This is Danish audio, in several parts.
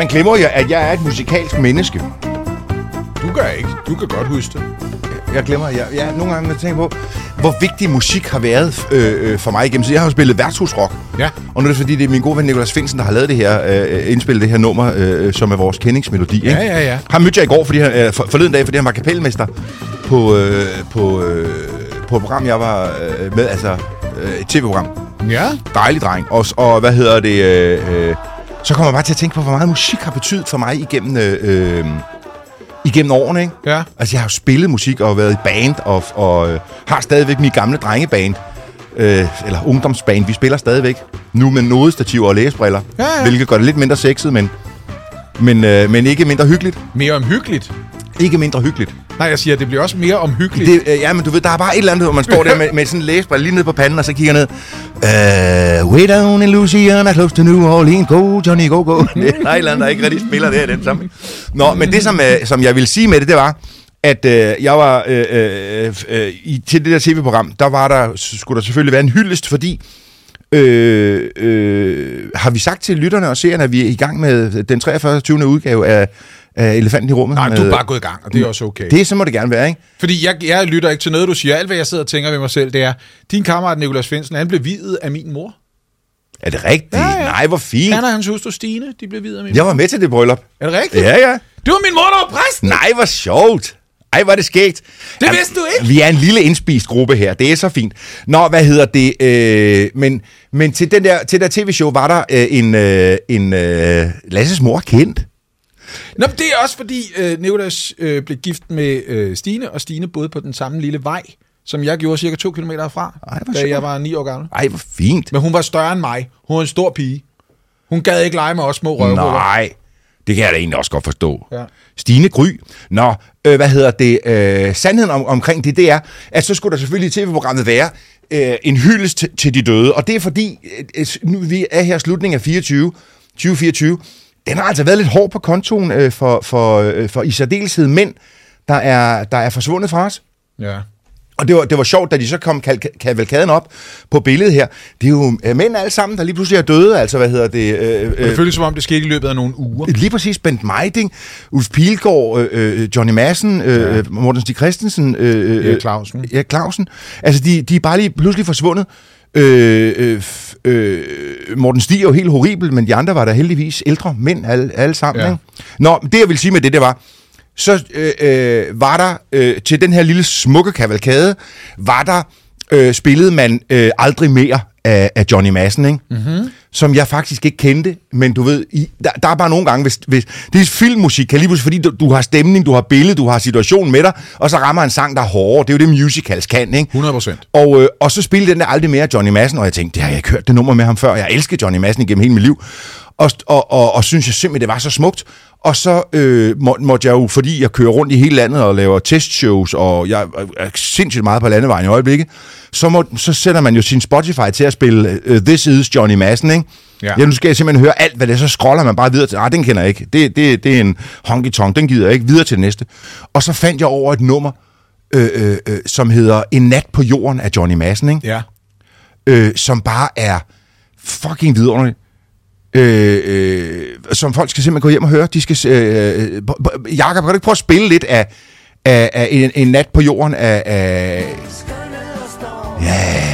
Man glemmer jo, at jeg er et musikalsk menneske. Du gør ikke. Du kan godt huske det. Jeg glemmer, jeg nogle gange tænker på, hvor vigtig musik har været for mig igennem. Så jeg har jo spillet værtshusrock. Ja. Og nu er det fordi, det er min gode ven Nicolas Finsen, der har lavet det her, indspillet det her nummer, som er vores kendingsmelodi. Ikke? Ja. Han mødte jeg i går, forleden dag, fordi han var kapelmester på et program, jeg var med, altså et tv-program. Ja. Dejlig dreng. Og hvad hedder det? Så kommer jeg bare til at tænke på, hvor meget musik har betydet for mig igennem årene, ikke? Ja. Altså, jeg har jo spillet musik og været i band, og har stadigvæk min gamle drengeband, eller ungdomsband. Vi spiller stadigvæk nu med nodestativer og læsebriller, hvilket gør det lidt mindre sexet, men ikke mindre hyggeligt. Mere omhyggeligt? Ikke mindre hyggeligt. Nej, jeg siger, det bliver også mere omhyggeligt. Ja, men du ved, der er bare et eller andet, hvor man står der med sådan en læsebrille lige nede på panden, og så kigger ned. Way down in Louisiana, close to New Orleans, go Johnny, go, go. Der er et eller andet, der ikke rigtig spiller det i den sammenhæng. Nå, men det, som jeg ville sige med det var, at jeg var til det der tv-program, skulle der selvfølgelig være en hyldest, fordi har vi sagt til lytterne og seerne, at vi er i gang med den 43. udgave af Elefanten i rummet. Nej, du er bare gået i gang, og det er også okay. Det så må det gerne være, ikke? Fordi jeg lytter ikke til noget, du siger. Alt, hvad jeg sidder og tænker ved mig selv, det er, din kammerat Nicolas Finsen, han blev viet af min mor. Er det rigtigt? Ja. Nej, hvor fint. Han og hans hustru Stine, de blev viet af min mor. Jeg var med til det bryllup. Er det rigtigt? Ja. Det var min mor, der var præsten! Nej, hvor sjovt. Ej, hvor er det skægt. Det vidste du ikke. Vi er en lille indspist gruppe her. Det er så fint. Nå, hvad hedder det? Men til der tv-show var der en Lasses mor kendt. Nå, det er også fordi Nicolas blev gift med Stine, og Stine boede på den samme lille vej, som jeg gjorde cirka 2 kilometer herfra, da jeg var 9 år gammel. Ej, hvor fint. Men hun var større end mig. Hun var en stor pige. Hun gad ikke lege med os små røvhuller. Nej, det kan jeg da egentlig også godt forstå. Ja. Stine Gry. Nå, hvad hedder det? Sandheden omkring det er, at så skulle der selvfølgelig i tv-programmet være en hyldest til de døde. Og det er fordi, nu vi er her i slutningen af 2024, den har altså været lidt hård på kontoen for i særdeleshed mænd, der er forsvundet fra os. Ja. Og det var sjovt, da de så kom kavalkaden op på billedet her. Det er jo mænd alle sammen, der lige pludselig er døde. Altså, hvad hedder det? Det føles som om, det skete i løbet af nogle uger. Lige præcis. Bent Mejding, Ulf Pilgaard, Johnny Madsen, Morten Stig Christensen. Clausen. Ja, Clausen. Altså, de er bare lige pludselig forsvundet. Morten Stig er jo helt horribel, men de andre var der heldigvis ældre mænd alle sammen. Ja. Ikke? Nå, det jeg vil sige med det var, så var der til den her lille smukke kavalkade, spillede man aldrig mere af Johnny Madsen, ikke? Mm-hmm. Som jeg faktisk ikke kendte, men du ved, der er bare nogle gange, hvis det er filmmusik, kan lige pludselig, fordi du har stemning, du har billede, du har situationen med dig, og så rammer en sang, der er hårdere. Det er jo det, musicals kan, ikke? 100%. Og så spillede den der aldrig mere Johnny Madsen, og jeg tænkte, det har jeg ikke hørt det nummer med ham før. Jeg elsker Johnny Madsen igennem hele mit liv, og synes jeg simpelthen, det var så smukt. Og så måtte jeg jo, fordi jeg kører rundt i hele landet og laver testshows, og jeg er sindssygt meget på landevejen i øjeblikket, så sætter man jo sin Spotify til at spille This Is Johnny Madsen, ikke? Ja. Nu skal jeg simpelthen høre alt, hvad det er, så scroller man bare videre til. Den kender jeg ikke. Det er en honky-tonk, den gider jeg ikke. Videre til det næste. Og så fandt jeg over et nummer, som hedder En nat på jorden af Johnny Madsen, ikke? Ja. Som bare er fucking vidunderligt. Som folk skal simpelthen gå hjem og høre. De skal Jakob, kan du ikke prøve at spille lidt af en nat på jorden af ja.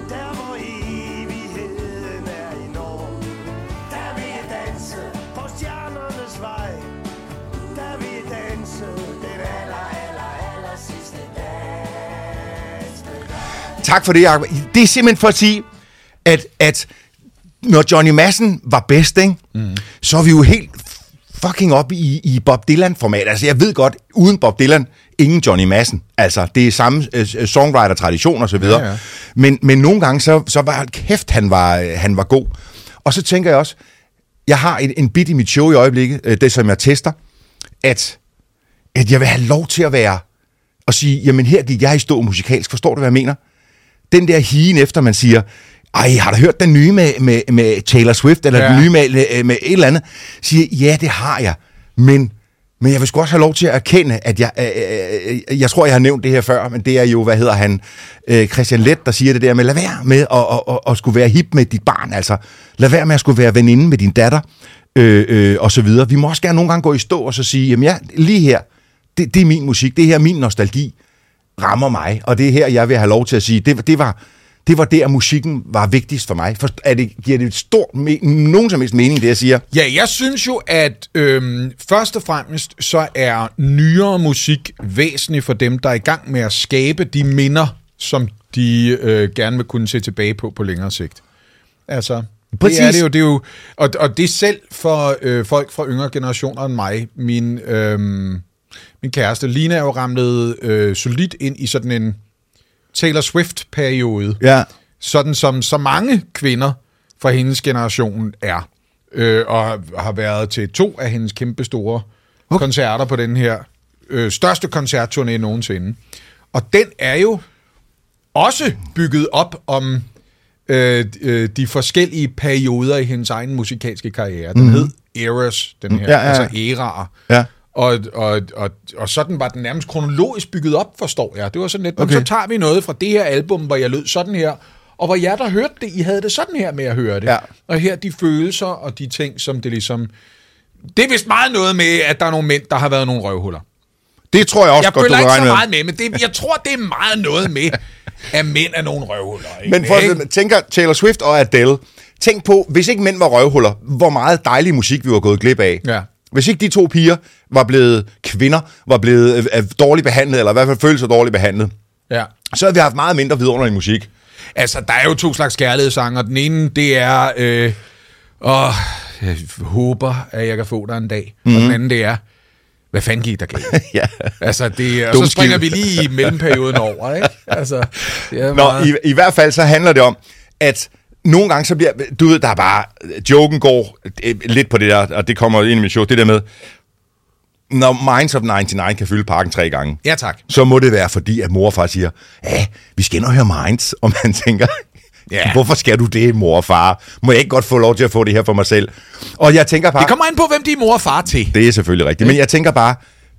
Tak for det, Jacob. Det er simpelthen for at sige, at når Johnny Madsen var bedst, ikke? Så er vi jo helt fucking op i Bob Dylan-format. Altså, jeg ved godt, uden Bob Dylan, ingen Johnny Madsen. Altså, det er samme songwriter-tradition og så videre. Ja. Men nogle gange, så var kæft, han var god. Og så tænker jeg også, jeg har en bit i mit show i øjeblikket, det som jeg tester, at jeg vil have lov til at være, og sige, jamen her gik jeg i stå musikalsk. Forstår du, hvad jeg mener? Den der higen efter, man siger, ej, har du hørt den nye med Taylor Swift, eller den nye med et eller andet? Siger, ja, det har jeg, men jeg vil sgu også have lov til at erkende, at jeg tror, jeg har nævnt det her før, men det er jo, Christian Leth, der siger det der med, lad være med at skulle være hip med dit barn, altså lad være med at skulle være veninde med din datter, og så videre. Vi må også gerne nogle gange gå i stå og så sige, jamen ja, lige her, det er min musik, det her min nostalgi rammer mig, og det er her, jeg vil have lov til at sige, det var der, musikken var vigtigst for mig. Giver det nogen som helst mening, det jeg siger? Ja, jeg synes jo, at først og fremmest, så er nyere musik væsentlig for dem, der er i gang med at skabe de minder, som de gerne vil kunne se tilbage på længere sigt. Altså, det er det jo, og det er selv for folk fra yngre generationer end mig. Min kæreste Lina er jo ramlet solidt ind i sådan en Taylor Swift-periode, sådan som så mange kvinder fra hendes generation er, og har været til 2 af hendes kæmpe store koncerter på den her største koncertturné nogensinde. Og den er jo også bygget op om de forskellige perioder i hendes egen musikalske karriere. Den hed Eras, den her, altså æraer. Ja. Og sådan var den nærmest kronologisk bygget op, forstår jeg. Det var sådan lidt, så tager vi noget fra det her album, hvor jeg lød sådan her, og hvor jeg der hørte det, I havde det sådan her med at høre det. Ja. Og her de følelser og de ting, som det ligesom... Det er vist meget noget med, at der er nogle mænd, der har været nogle røvhuller. Det tror jeg også jeg godt, du føler ikke så meget med, men jeg tror, det er meget noget med, at mænd er nogle røvhuller. Ikke? Men for at tænker Taylor Swift og Adele, tænk på, hvis ikke mænd var røvhuller, hvor meget dejlig musik vi var gået glip af. Ja. Hvis ikke de 2 piger var blevet kvinder, var blevet dårligt behandlet, eller i hvert fald følte sig dårligt behandlet, så havde vi haft meget mindre vidunderlig musik. Altså, der er jo 2 slags kærlighedssanger. Den ene, det er, jeg håber, at jeg kan få dig en dag. Og den anden, det er, hvad fanden gik der galt? Ja. Altså, og så springer vi lige i mellemperioden over, ikke? Altså, i hvert fald så handler det om, at nogle gange så bliver, du ved, der er bare, joken går lidt på det der, og det kommer ind i mit show, det der med, når Minds of 99 kan fylde parken 3 gange, ja, tak. Så må det være fordi, at mor og far siger, vi skal ind og høre Minds, og man tænker, hvorfor skal du det, mor og far? Må jeg ikke godt få lov til at få det her for mig selv? Og jeg tænker bare... Det kommer ind på, hvem de er mor og far til. Det er selvfølgelig rigtigt, men jeg tænker bare,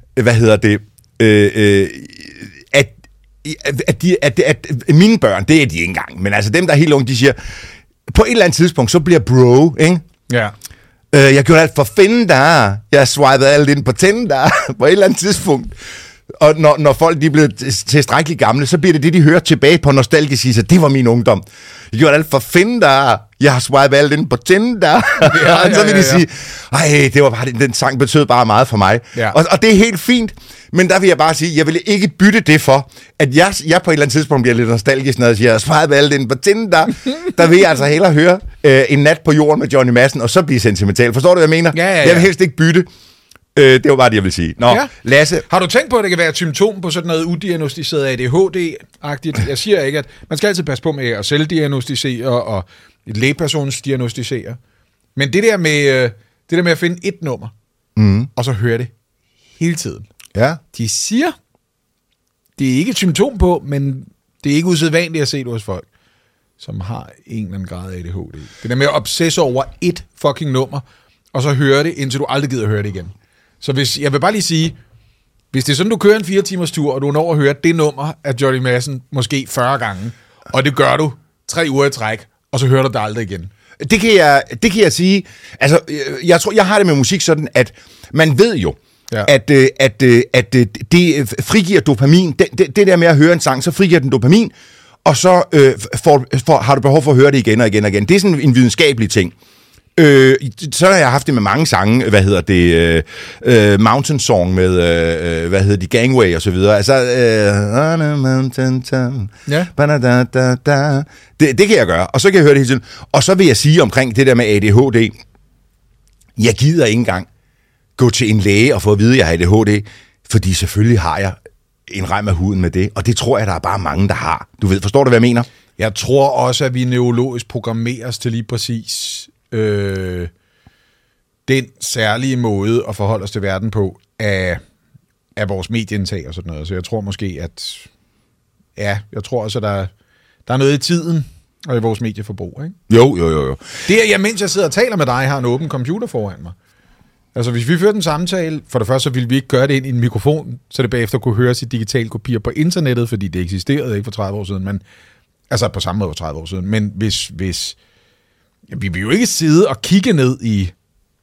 at mine børn, det er de ikke engang, men altså dem, der er helt unge, de siger, på et eller andet tidspunkt, så bliver bro, ikke? Ja. Jeg gjorde alt for at finde dig. Jeg swipede alt ind på Tinder på et eller andet tidspunkt. Og når folk de er blevet tilstrækkeligt gamle, så bliver det de hører tilbage på nostalgisk sige, det var min ungdom. Jeg gjorde alt for at finde dig. Jeg har swipet alt ind på Tinder. Og så vil de sige, det var bare, den sang betød bare meget for mig. Ja. Og det er helt fint. Men der vil jeg bare sige, jeg vil ikke bytte det for, at jeg på et eller andet tidspunkt bliver lidt nostalgisk, når jeg siger, jeg swipet alt ind på Tinder. Der vil jeg altså hellere høre En nat på jorden med Johnny Madsen, og så blive sentimental. Forstår du, hvad jeg mener? Ja. Jeg vil helst ikke bytte. Det var bare det, jeg vil sige. Nå, Lasse. Har du tænkt på, at det kan være et symptom på sådan noget udiagnostiseret ADHD-agtigt? Jeg siger ikke, at man skal altid passe på med at selvdiagnostisere og et lægepersonsdiagnostisere. Men det der med at finde et nummer, og så høre det hele tiden. Ja. De siger, det er ikke et symptom på, men det er ikke usædvanligt at se det hos folk, som har en eller anden grad af ADHD. Det der med at obsesse over et fucking nummer, og så høre det, indtil du aldrig gider at høre det igen. Så jeg vil bare lige sige, hvis det er sådan, du kører en 4 timers tur, og du når at høre det nummer af Johnny Madsen måske 40 gange, og det gør du 3 uger i træk, og så hører du det aldrig igen. Det kan jeg sige. Altså, jeg tror, jeg har det med musik sådan, at man ved jo, at det frigiver dopamin. Det der med at høre en sang, så frigiver den dopamin, og så har du behov for at høre det igen og igen og igen. Det er sådan en videnskabelig ting. Så har jeg haft det med mange sange, Mountain Song med, Gangway og så videre. Altså, on a mountain town. Ja. Det kan jeg gøre, og så kan jeg høre det hele tiden. Og så vil jeg sige omkring det der med ADHD, jeg gider ikke engang gå til en læge og få at vide, at jeg har ADHD, fordi selvfølgelig har jeg en rem af huden med det, og det tror jeg, der er bare mange, der har. Du ved, forstår du, hvad jeg mener? Jeg tror også, at vi neurologisk programmeres til lige præcis den særlige måde at forholde os til verden på af vores medieindtag og sådan noget. Så jeg tror måske, at jeg tror også, at der er noget i tiden og i vores medieforbrug, ikke? Jo. Det er, mens jeg sidder og taler med dig, har en åben computer foran mig. Altså, hvis vi førte en samtale, for det første, så ville vi ikke gøre det ind i en mikrofon, så det bagefter kunne høres i digitale kopier på internettet, fordi det eksisterede ikke for 30 år siden, men altså på samme måde for 30 år siden. Men hvis vi vil jo ikke sidde og kigge ned i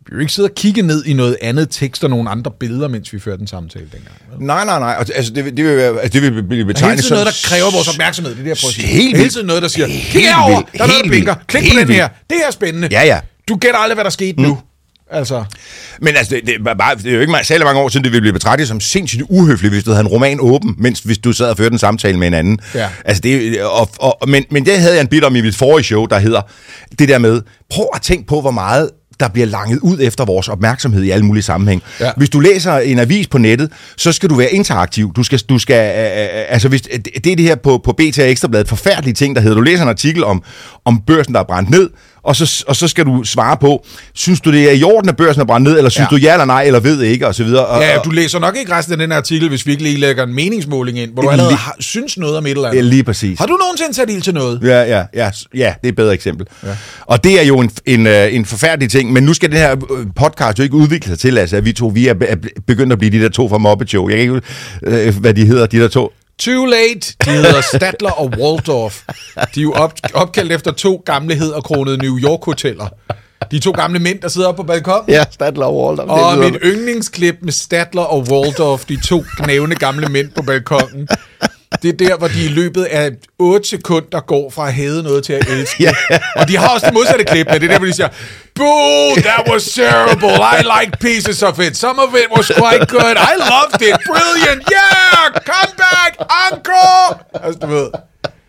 Vi vil ikke sidde og kigge ned i noget andet tekst og nogle andre billeder, mens vi fører den samtale dengang. Nej. Altså, det vil blive betegnet som... noget, der kræver vores opmærksomhed. Det er det, jeg prøver at sige. Hele tiden noget, der siger, kig herover, der er noget, der blinker. Klik på den her. Det her er spændende. Ja. Du gætter aldrig, hvad der skete nu. Altså. Men altså, det er jo ikke særlig mange år siden, det ville blive betragtet som sindssygt uhøfligt, hvis du havde en roman åben, hvis du sad og førte en samtale med en anden. Ja. Altså, men det havde jeg en bit om i mit forrige show, der hedder det der med, prøv at tænke på, hvor meget der bliver langet ud efter vores opmærksomhed i alle mulige sammenhæng. Ja. Hvis du læser en avis på nettet, så skal du være interaktiv. Du skal altså hvis det er det her på BT og Ekstrabladet forfærdelige ting, der hedder, du læser en artikel om børsen, der er brændt ned, og så skal du svare på, synes du det er i orden, at børsen er brændt ned, eller synes du ja eller nej, eller ved ikke, og så videre. Ja, du læser nok ikke resten af den artikel, hvis vi ikke lige lægger en meningsmåling ind, hvor du allerede synes noget om et eller andet. Ja, lige præcis. Har du nogensinde sat ild til noget? Ja, det er et bedre eksempel. Ja. Og det er jo en forfærdelig ting, men nu skal det her podcast jo ikke udvikle sig til, altså, at vi er begyndt at blive de der to fra Muppet Show. Jeg kan ikke hvad de hedder, de der to. Too late. De hedder Statler og Waldorf. De er jo opkaldt efter 2 gamle hæderkronede New York-hoteller. De 2 gamle mænd, der sidder oppe på balkonen. Ja, Statler og Waldorf. Og mit yndlingsklip med Statler og Waldorf, de 2 knævende gamle mænd på balkonen. Det er der, hvor de i løbet af 8 sekunder går fra at hade noget til at elske. Yeah. Og de har også det modsatte klip, men det er der, hvor de siger, boo, that was terrible, I liked pieces of it, some of it was quite good, I loved it, brilliant, yeah, come back, encore! Altså, du ved...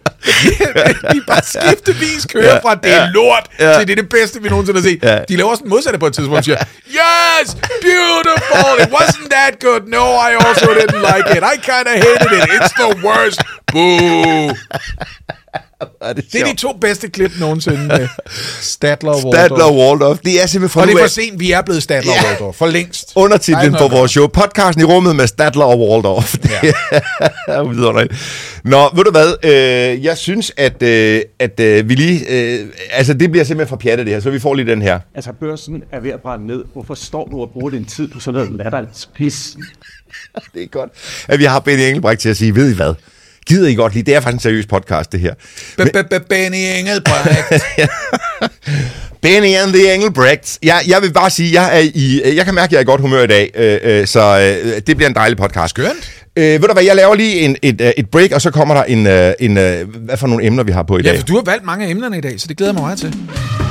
de bare skiftevis kører fra det er lort til det er det bedste, vi nogensinde har set. De laver også den modsatte på et tidspunkt, og siger, yes, beautiful, it wasn't that good, no, I also didn't like it, I kind of hated it, it's the worst, boo. Det er de 2 bedste klip nogensinde med Statler og Waldorf. Det er simpelthen for og det er for sent, vi er blevet Statler og Waldorf. For længst. Undertitlen på vores show. Podcasten i rummet med Statler og Waldorf. Nå, ved du hvad? Jeg synes, at vi lige... altså, det bliver simpelthen for pjattet det her, så vi får lige den her. Altså, børsen er ved at brænde ned. Hvorfor står du og bruger din tid på sådan noget latterligt pis? Det er godt, at vi har Benny Engelbrecht til at sige, ved I hvad? Gider I godt lige? Det er faktisk en seriøs podcast, det her. Benny Engelbrecht. Benny and the Engelbrechts. Jeg vil bare sige, jeg kan mærke, at jeg er i godt humør i dag, så det bliver en dejlig podcast. Skønt. Ved du hvad, jeg laver lige et break, og så kommer der en hvad for nogle emner, vi har på i dag. Ja, for du har valgt mange af emnerne i dag, så det glæder mig meget til.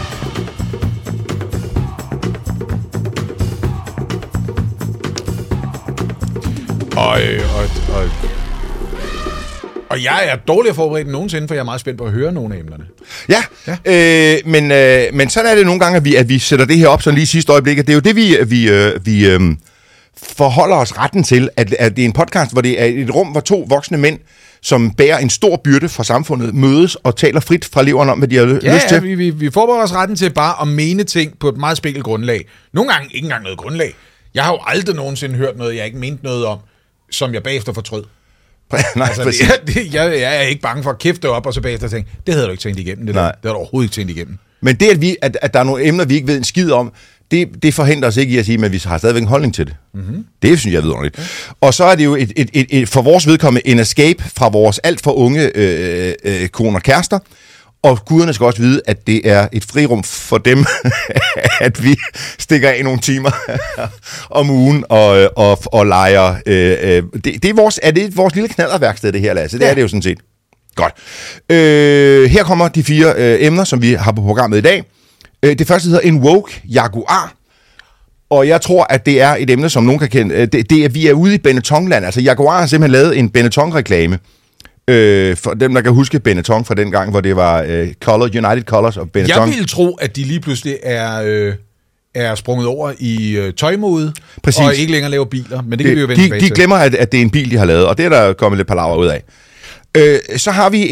Og jeg er dårligere forberedt end nogensinde, for jeg er meget spændt på at høre nogle af emnerne. Ja. Men sådan er det nogle gange, at vi sætter det her op sådan lige i sidste øjeblik. Det er jo det, vi forholder os retten til, at det er en podcast, hvor det er et rum, hvor 2 voksne mænd, som bærer en stor byrde fra samfundet, mødes og taler frit fra leveren om, hvad de har lyst til. Ja, vi forbereder os retten til bare at mene ting på et meget spinkelt grundlag. Nogle gange ikke engang noget grundlag. Jeg har jo aldrig nogensinde hørt noget, jeg ikke mente noget om, som jeg bagefter fortrød. Nej, altså, jeg er ikke bange for at kæfte op og så bagefter tænke, det havde du ikke tænkt igennem. Det har du overhovedet ikke tænkt igennem. Men det, at der er nogle emner, vi ikke ved en skid om, det forhindrer os ikke i at sige, men vi har stadigvæk en holdning til det. Mm-hmm. Det synes jeg er vidunderligt. Okay. Og så er det jo for vores vedkommende en escape fra vores alt for unge koner og kærester. Og guderne skal også vide, at det er et frirum for dem, at vi stikker af nogle timer om ugen og leger. Det er vores lille knallerværksted, det her, Lasse. Det er det jo sådan set. Godt. Her kommer de 4 emner, som vi har på programmet i dag. Det første hedder en woke Jaguar. Og jeg tror, at det er et emne, som nogen kan kende. Vi er ude i Benettonland. Altså, Jaguar har simpelthen lavet en Benetton-reklame. For dem, der kan huske Benetton fra den gang, hvor det var United Colors of Benetton. Jeg ville tro, at de lige pludselig er sprunget over i tøjmode, præcis, og ikke længere laver biler, men det kan vi jo vende tilbage til. De glemmer, at det er en bil, de har lavet, og det er der kommet lidt palaver ud af. Så har vi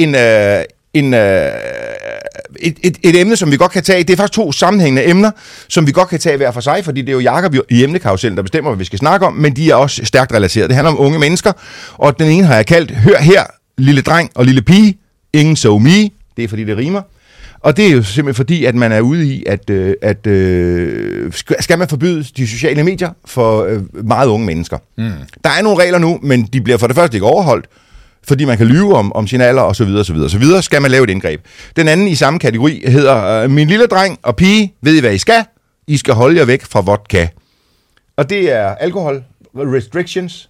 et emne, som vi godt kan tage. Det er faktisk 2 sammenhængende emner, som vi godt kan tage hver for sig, fordi det er jo Jakob i emnekarusellen, der bestemmer, hvad vi skal snakke om, men de er også stærkt relateret. Det handler om unge mennesker, og den ene har jeg kaldt, hør her, lille dreng og lille pige, ingen so me, det er fordi det rimer. Og det er jo simpelthen fordi, at man er ude i, at skal man forbyde de sociale medier for meget unge mennesker. Mm. Der er nogle regler nu, men de bliver for det første ikke overholdt, fordi man kan lyve om sin alder, og så videre, så videre, så videre, skal man lave et indgreb. Den anden i samme kategori hedder, min lille dreng og pige, ved I hvad I skal? I skal holde jer væk fra vodka. Og det er alkohol restrictions,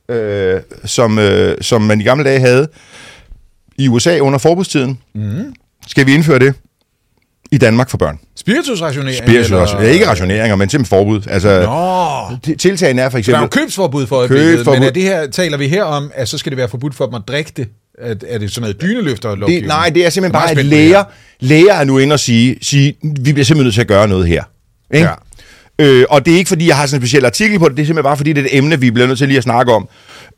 som man i gamle dage havde i USA under forbudstiden. Skal vi indføre det i Danmark for børn? Spiritusrationering? Ikke rationeringer, men simpelthen forbud. Altså, tiltagene er for eksempel... Der er jo købsforbud for øjeblikket, men er det her, taler vi her om, at så skal det være forbudt for dem at drikke det? Er det sådan noget dyneløfter-lovgivning? Nej, det er simpelthen bare, at læger er nu inde og sige, vi bliver simpelthen nødt til at gøre noget her. Ikke? Ja. Og det er ikke, fordi jeg har sådan en speciel artikel på det, det er simpelthen bare, fordi det er et emne, vi bliver nødt til lige at snakke om.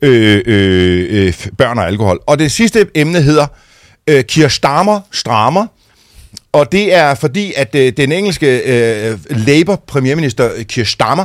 Børn og alkohol. Og det sidste emne hedder Keir Starmer. Og det er fordi, at den engelske Labour-premierminister Keir Starmer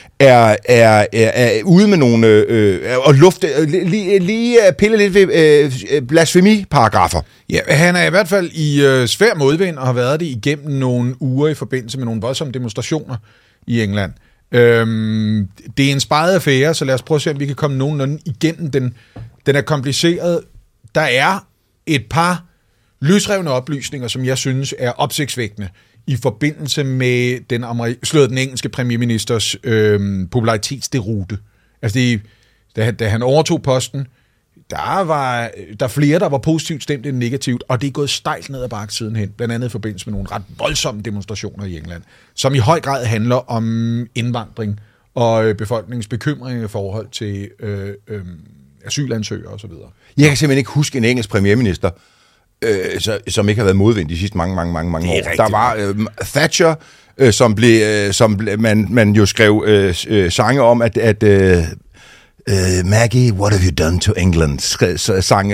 er ude med nogle og lige pille lidt ved blasfemiparagrafer. Ja, han er i hvert fald i svær modvind og har været det igennem nogle uger i forbindelse med nogle voldsomme demonstrationer i England. Det er en sparet affære, så lad os prøve at se, om vi kan komme nogenlunde igennem den. Den er kompliceret. Der er et par løsrevne oplysninger, som jeg synes er opsigtsvækkende i forbindelse med den engelske premierministers popularitetsderute. Altså da han overtog posten, der var flere, der var positivt stemt end negativt, og det er gået stejlt ned ad bakke sidenhen, blandt andet i forbindelse med nogle ret voldsomme demonstrationer i England, som i høj grad handler om indvandring og befolkningens bekymring i forhold til asylansøgere osv. Jeg kan simpelthen ikke huske en engelsk premierminister, som ikke har været modvind de sidste mange år. Der var Thatcher, som man jo skrev sange om, at Maggie, what have you done to England? Sang,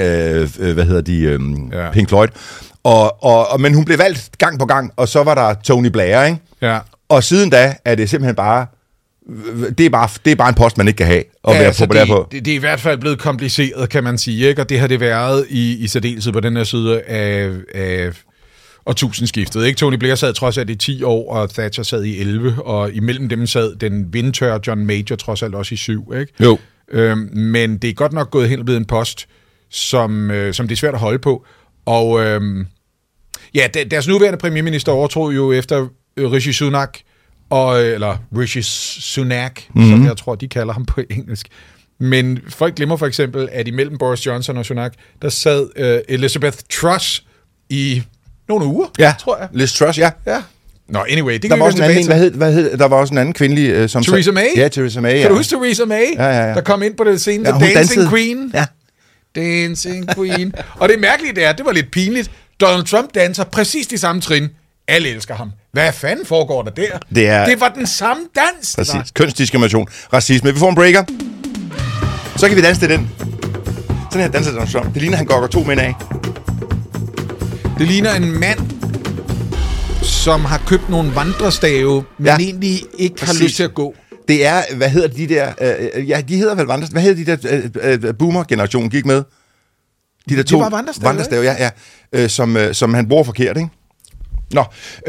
Pink Floyd. Men hun blev valgt gang på gang, og så var der Tony Blair, ikke? Ja. Og siden da er det simpelthen bare... Det er bare en post, man ikke kan have og være populær på. Det er i hvert fald blevet kompliceret, kan man sige, ikke? Og det har det været i særdeleshed på den her side af årtusindskiftet, ikke? Tony Blair sad trods alt i 10 år, og Thatcher sad i 11, og imellem dem sad den vindtørre John Major trods alt også i 7, ikke? Jo. Men det er godt nok gået hen og blevet en post, som det er svært at holde på. Og deres nuværende premierminister overtog jo efter Rishi Sunak, eller Rishi Sunak, som jeg tror, de kalder ham på engelsk. Men folk glemmer for eksempel, at imellem Boris Johnson og Sunak, der sad Elizabeth Truss i nogle uger, tror jeg. Liz Truss, ja. Nå, anyway, det kan vi vende tilbage til. Der var også en anden kvindelig, som... Theresa May? Ja, Theresa May, Kan du huske Theresa May? Ja. Der kom ind på den scene, Dancing dansede. Queen. Ja. Dancing Queen. Og det mærkelige det var lidt pinligt. Donald Trump danser præcis de samme trin. Alle elsker ham. Hvad fanden foregår der der? Det var den samme dans. Præcis. Kønsdiskrimination. Racisme. Vi får en breaker. Så kan vi danse til den. Sådan her danser Donald Trump. Det ligner, han gokker 2 mænd af. Det ligner en mand, som har købt nogle vandrestave, men egentlig ikke har lyst til at gå. Det er, hvad hedder de der... de hedder vel vandrestave. Hvad hedder de der boomer-generation gik med? De der 2 vandrestave, som han bruger forkert, ikke? Nå,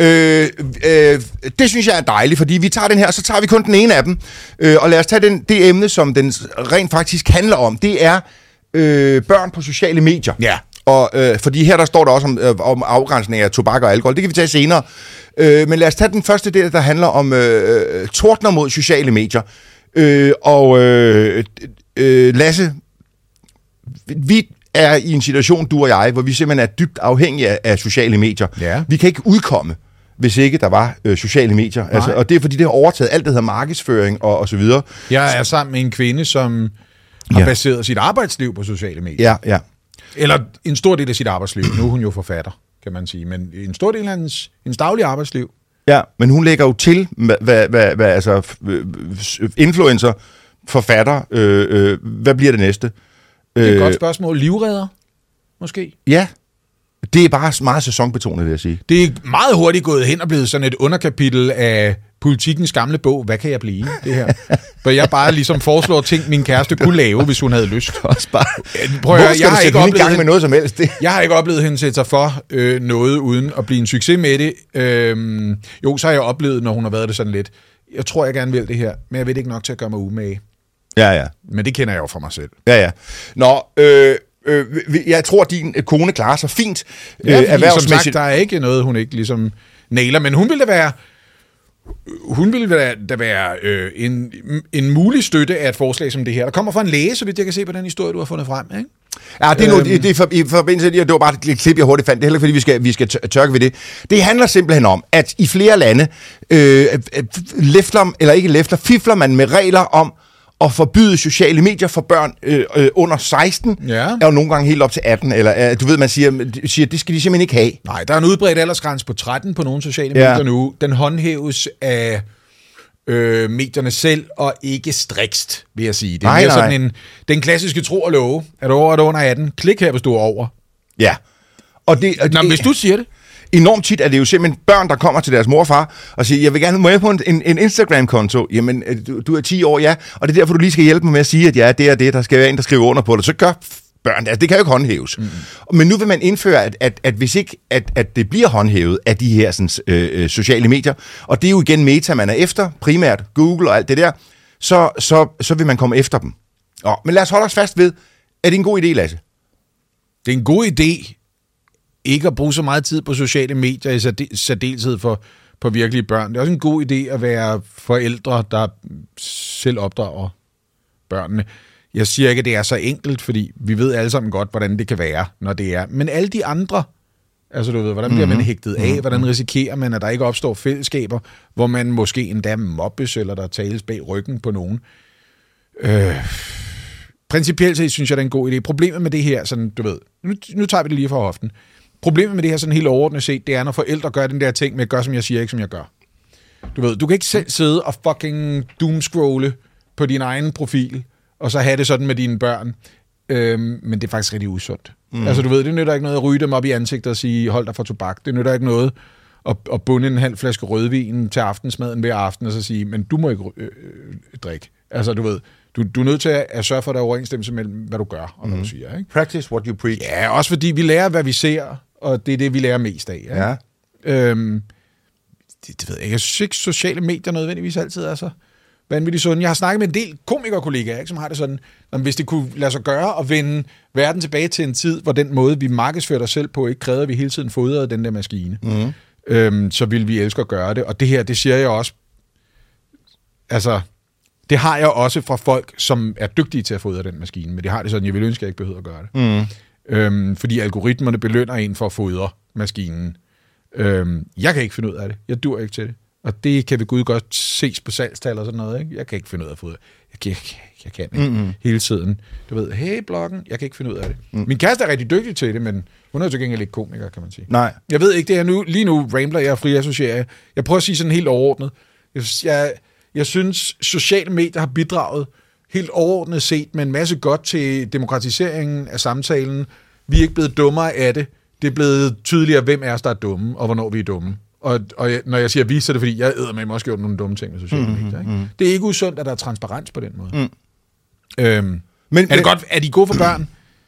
det synes jeg er dejligt, fordi vi tager den her, så tager vi kun den ene af dem. Og lad os tage det emne, som den rent faktisk handler om. Det er børn på sociale medier. Ja. Og fordi her der står der også om afgrænsning af tobak og alkohol. Det kan vi tage senere. Men lad os tage den første del, der handler om tordner mod sociale medier. Lasse, vi er i en situation, du og jeg, hvor vi simpelthen er dybt afhængige af sociale medier. Ja. Vi kan ikke udkomme, hvis ikke der var sociale medier. Altså, og det er fordi, det har overtaget alt, der hedder markedsføring og så videre. Jeg er sammen med en kvinde, som har baseret sit arbejdsliv på sociale medier. Ja. Eller en stor del af sit arbejdsliv. Nu er hun jo forfatter, kan man sige. Men en stor del af hendes daglige arbejdsliv. Ja, men hun lægger jo til, hvad influencer, forfatter, hvad bliver det næste? Det er et godt spørgsmål. Livredder, måske? Ja, det er bare meget sæsonbetonet, vil jeg sige. Det er meget hurtigt gået hen og blevet sådan et underkapitel af Politikens gamle bog, hvad kan jeg blive, det her? For jeg bare ligesom foreslår ting, min kæreste kunne lave, hvis hun havde lyst. Jeg har ikke oplevet gang med noget som helst. Jeg har ikke oplevet hende sætte sig for noget, uden at blive en succes med det. Så har jeg oplevet, når hun har været det sådan lidt. Jeg tror, jeg gerne vil det her, men jeg ved ikke nok til at gøre mig umage. Ja. Men det kender jeg jo fra mig selv. Ja. Nå, jeg tror, din kone klarer sig fint. Ja, som sagt, der er ikke noget, hun ikke ligesom nailer, men hun ville da være... hun ville da være en mulig støtte af et forslag som det her. Der kommer fra en læge, så vidt jeg kan se på den historie, du har fundet frem, ikke? Ja, det er noget, i forbindelse med det var bare et klip, jeg hurtigt fandt. Det er heller ikke, fordi vi skal tørke ved det. Det handler simpelthen om, at i flere lande fifler man med regler om at forbyde sociale medier for børn under 16, og nogle gange helt op til 18, eller du ved, man siger, det skal de simpelthen ikke have. Nej, der er en udbredt aldersgrænse på 13 på nogle sociale medier nu. Den håndhæves af medierne selv, og ikke strikst, vil jeg sige. Det er sådan den klassiske tro og love. Er du over eller under 18? Klik her, hvis du er over. Ja. Hvis du siger det. Enormt tit er det jo simpelthen børn, der kommer til deres mor og far og siger, jeg vil gerne må på en Instagram-konto. Jamen, du er 10 år, ja, og det er derfor, du lige skal hjælpe mig med at sige, at ja, det er det, der skal være en, der skriver under på det. Så gør børn, altså det kan jo ikke håndhæves. Men nu vil man indføre, at hvis ikke, at det bliver håndhævet af de her sådan, sociale medier, og det er jo igen Meta, man er efter, primært Google og alt det der, så vil man komme efter dem. Men lad os holde os fast ved, er det en god idé, Lasse? Det er en god idé, ikke at bruge så meget tid på sociale medier i særdeleshed på virkelige børn. Det er også en god idé at være forældre, der selv opdrager børnene. Jeg siger ikke, at det er så enkelt, fordi vi ved alle sammen godt, hvordan det kan være, når det er. Men alle de andre, altså du ved, hvordan bliver man hægtet af? Hvordan risikerer man, at der ikke opstår fællesskaber, hvor man måske endda mobbes, eller der tales bag ryggen på nogen? Principielt set synes jeg, det er en god idé. Problemet med det her, sådan, du ved, nu tager vi det lige fra hoften. Problemet med det her sådan helt overordnet set, det er, når forældre gør den der ting med at gøre, som jeg siger, ikke som jeg gør. Du ved, du kan ikke selv sidde og fucking doomscrolle på din egen profil, og så have det sådan med dine børn. Men det er faktisk rigtig usundt. Altså du ved, det nytter ikke noget at ryge dem op i ansigtet og sige, hold dig for tobak. Det nytter ikke noget at bunde en halv flaske rødvin til aftensmaden hver aften, og så sige, men du må ikke drikke. Altså du ved, du er nødt til at sørge for, at der er overensstemmelse mellem, hvad du gør og hvad du siger. Ikke? Practice what you preach. Ja, også fordi vi lærer, hvad vi ser, og det er det, vi lærer mest af. Ikke? Ja. Det ved jeg ikke. Jeg synes ikke, sociale medier nødvendigvis altid er så vanvittigt sunde. Jeg har snakket med en del komikerkollegaer, ikke, som har det sådan, at hvis det kunne lade sig gøre at vende verden tilbage til en tid, hvor den måde, vi markedsførte os selv på, ikke krævede, at vi hele tiden fodrede den der maskine, så ville vi elske at gøre det. Og det her, det siger jeg også, altså, det har jeg også fra folk, som er dygtige til at fodre den maskine, men det har det sådan, jeg vil ønske, at jeg ikke behøver at gøre det. Fordi algoritmerne belønner en for at fodre maskinen. Jeg kan ikke finde ud af det. Jeg dur ikke til det. Og det kan vi Gud godt ses på salgstal og sådan noget. Ikke? Jeg kan ikke finde ud af at fodre. Jeg kan ikke hele tiden. Du ved, hey bloggen, jeg kan ikke finde ud af det. Min kæreste er rigtig dygtig til det, men hun er jo til gengæld ikke komiker, kan man sige. Nej. Jeg ved ikke, det er nu, lige nu rambler jeg og friassocierer. Jeg prøver at sige sådan helt overordnet. Jeg synes, sociale medier har bidraget helt overordnet set med en masse godt til demokratiseringen af samtalen. Vi er ikke blevet dummere af det. Det er blevet tydeligere, hvem er os, der er dumme, og hvornår vi er dumme. Og når jeg siger vi, så er det fordi, jeg eddermame også gjort nogle dumme ting med sociale medier. Ikke? Det er ikke usundt, at der er transparens på den måde. Men er det godt? Er de gode for børn?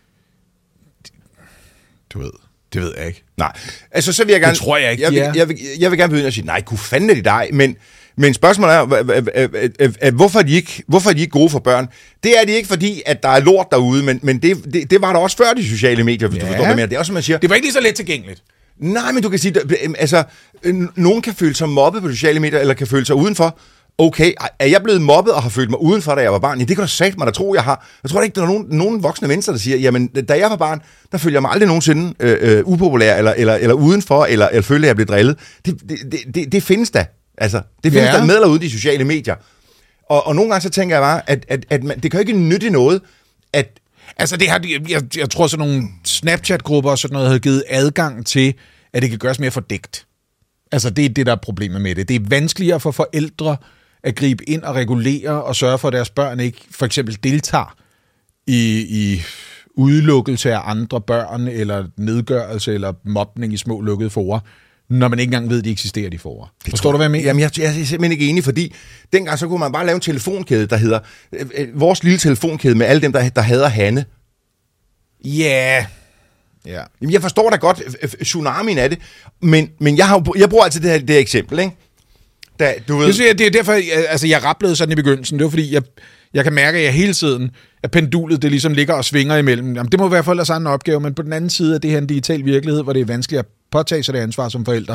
Du ved, det ved jeg ikke. Nej, altså så vil jeg gerne... Det tror jeg ikke, jeg vil gerne begynde at sige, nej, kunne fanden er det dig, men spørgsmålet er, hvorfor er de ikke gode for børn? Det er de ikke, fordi at der er lort derude, men det var der også før de sociale medier, hvis du forstår, hvad jeg mener. Det er også, som man siger... Det var ikke lige så let tilgængeligt. Nej, men du kan sige, altså, nogen kan føle sig mobbet på sociale medier, eller kan føle sig udenfor. Okay, er jeg blevet mobbet og har følt mig udenfor, da jeg var barn? Ja, det kan du sagt mig, der tror jeg har. Jeg tror ikke, der er nogen voksne mennesker, der siger, jamen, da jeg var barn, der følte jeg mig aldrig nogensinde upopulær, eller udenfor, eller følte, at jeg blev drillet. Det findes da. Altså, det findes der med eller uden de sociale medier. Og nogle gange så tænker jeg bare, at man, det kan jo ikke nytte noget, at... Altså, det har, jeg tror, sådan nogle Snapchat-grupper og sådan noget havde givet adgang til, at det kan gøres mere fordækt. Altså, det er det, der er problemet med det. Det er vanskeligere for forældre at gribe ind og regulere og sørge for, at deres børn ikke for eksempel deltager i udelukkelse af andre børn, eller nedgørelse, eller mobning i små lukkede forer, når man ikke engang ved, at de eksisterer, de forer. Forstår du, hvad jeg mener? Jamen, jeg er simpelthen ikke enig, fordi dengang så kunne man bare lave en telefonkæde, der hedder vores lille telefonkæde med alle dem, der hader Hanne. Ja. Jamen, jeg forstår da godt tsunamien af det, men jeg bruger altid det her eksempel, ikke? Du ved... Det er derfor, jeg rablede sådan i begyndelsen. Det var fordi, jeg kan mærke, at jeg hele tiden, at pendulet, det ligesom ligger og svinger imellem. Jamen, det må være forældres anden opgave, men på den anden side er det her en digital virkelighed, hvor det er vanskeligt at påtage sig det ansvar som forældre.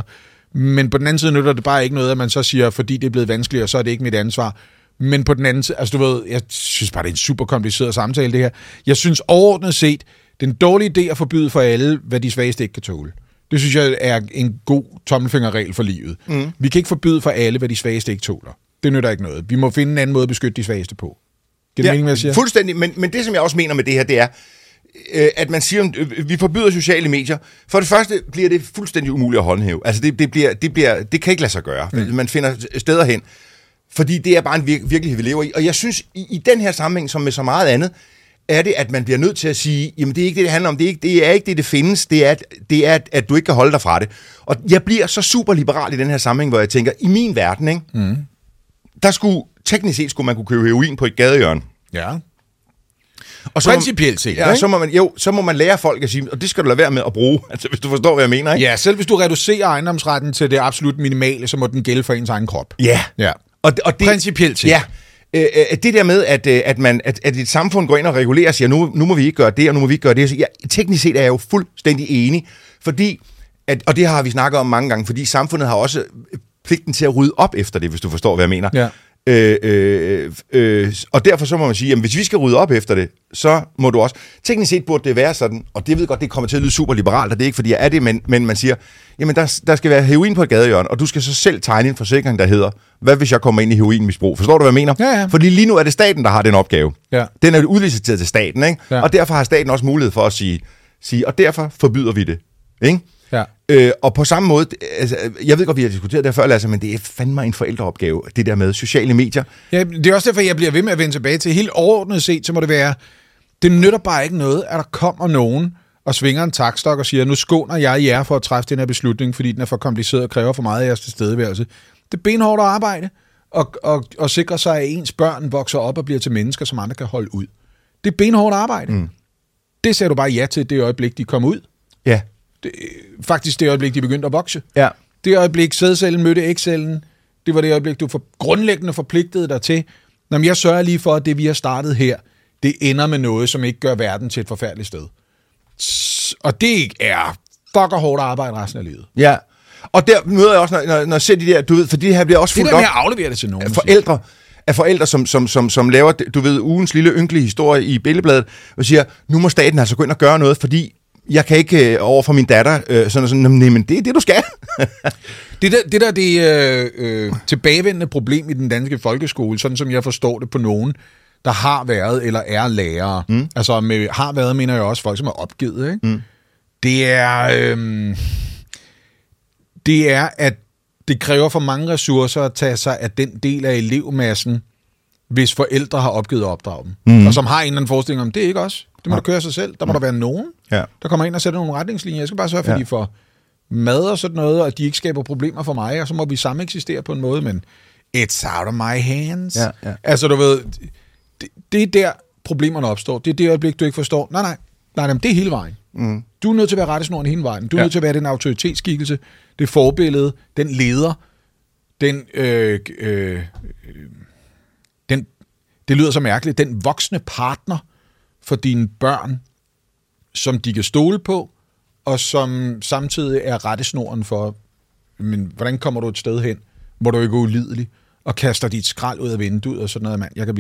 Men på den anden side nytter det bare ikke noget, at man så siger, fordi det er blevet vanskeligere, så er det ikke mit ansvar. Men på den anden side, altså du ved, jeg synes bare, det er en super kompliceret samtale, det her. Jeg synes overordnet set, det er en dårlig idé at forbyde for alle, hvad de svageste ikke kan tåle. Det synes jeg er en god tommelfingerregel for livet. Vi kan ikke forbyde for alle, hvad de svageste ikke tåler. Det nytter ikke noget. Vi må finde en anden måde at beskytte de svageste på. Giver det mening, hvad jeg siger? Fuldstændig, men det, som jeg også mener med det her, det er, at man siger, at vi forbyder sociale medier. For det første bliver det fuldstændig umuligt at håndhæve. Altså, det kan ikke lade sig gøre. Man finder steder hen. Fordi det er bare en virkelighed, vi lever i. Og jeg synes, i den her sammenhæng, som med så meget andet, er det, at man bliver nødt til at sige, jamen det er ikke det, det handler om, det er ikke det findes, det er, at du ikke kan holde dig fra det. Og jeg bliver så super liberal i den her sammenhæng, hvor jeg tænker, i min verden, ikke, teknisk set skulle man kunne købe heroin på et gadehjørne. Ja. Og principielt set, ja, så må man lære folk at sige, og det skal du lade være med at bruge, altså hvis du forstår, hvad jeg mener, ikke? Ja, selv hvis du reducerer ejendomsretten til det absolut minimale, så må den gælde for ens egen krop. Ja. Og det, principielt set. Ja. Det der med, at et samfund går ind og regulerer og siger, nu må vi ikke gøre det, og nu må vi ikke gøre det. Så teknisk set er jeg jo fuldstændig enig, fordi, og det har vi snakket om mange gange, fordi samfundet har også pligten til at rydde op efter det, hvis du forstår, hvad jeg mener. Ja. Og derfor så må man sige, jamen hvis vi skal rydde op efter det, så må du også. Teknisk set burde det være sådan, og det ved godt, det kommer til at lyde super liberalt, og det er ikke fordi jeg er det, men man siger, jamen der skal være heroin på et gadehjørne, og du skal så selv tegne en forsikring, der hedder, hvad hvis jeg kommer ind i heroinmisbrug? Forstår du, hvad jeg mener? Ja. Fordi lige nu er det staten, der har den opgave. Ja. Den er udliciteret til staten, ikke? Ja. Og derfor har staten også mulighed for at sige, og derfor forbyder vi det, ikke? Ja. Og på samme måde, altså, jeg ved godt, vi har diskuteret det før, Lasse, men det er fandme en forældreopgave, det der med sociale medier. Ja, det er også derfor, jeg bliver ved med at vende tilbage til. Helt overordnet set, så må det være, det nytter bare ikke noget, at der kommer nogen og svinger en takstok og siger, nu skåner jeg jer for at træffe den her beslutning, fordi den er for kompliceret og kræver for meget af jeres tilstedeværelse. Det er benhårdt arbejde og sikre sig, at ens børn vokser op og bliver til mennesker, som andre kan holde ud. Det er benhårdt arbejde. Det sagde du bare ja til, det øjeblik, de kom ud. Ja. Faktisk det øjeblik, de begyndte at vokse. Ja. Det øjeblik, sædcellen mødte ægcellen, det var det øjeblik, du grundlæggende forpligtede dig til. Jamen, jeg sørger lige for, at det, vi har startet her, det ender med noget, som ikke gør verden til et forfærdeligt sted. Og det er fucker hårdt arbejde resten af livet. Ja. Og der møder jeg også, når jeg ser de der, du ved, for det her bliver også fuldt op. Det der med at aflevere det til nogen. Af forældre, som laver, du ved, ugens lille ynkelige historie i Billedbladet, og siger, nu må staten altså gå ind og gøre noget, fordi jeg kan ikke over for min datter, sådan, nej, men det er det, du skal. det tilbagevendende problem i den danske folkeskole, sådan som jeg forstår det på nogen, der har været eller er lærere. Altså med har været, mener jeg også folk, som er opgivet. Ikke? Det er, at det kræver for mange ressourcer at tage sig af den del af elevmassen, hvis forældre har opgivet at opdrage dem. Og som har en eller anden forestilling om, det er ikke os. Det må der køre sig selv. Der må der være nogen, der kommer ind og sætter nogle retningslinjer. Jeg skal bare sørge for, at de får mad og sådan noget, og at de ikke skaber problemer for mig, og så må vi sammen eksistere på en måde, men it's out of my hands. Ja. Altså, du ved, det er der problemerne opstår. Det er det øjeblik, du ikke forstår. Nej, det er hele vejen. Du er nødt til at være rettesnoren hele vejen. Du er nødt til at være den autoritetsskikkelse, det forbillede, den leder, det lyder så mærkeligt, den voksne partner for dine børn, som de kan stole på, og som samtidig er rettesnoren for, men hvordan kommer du et sted hen, hvor du ikke er ulidelig, og kaster dit skrald ud af vinduet og sådan noget, mand. Jeg kan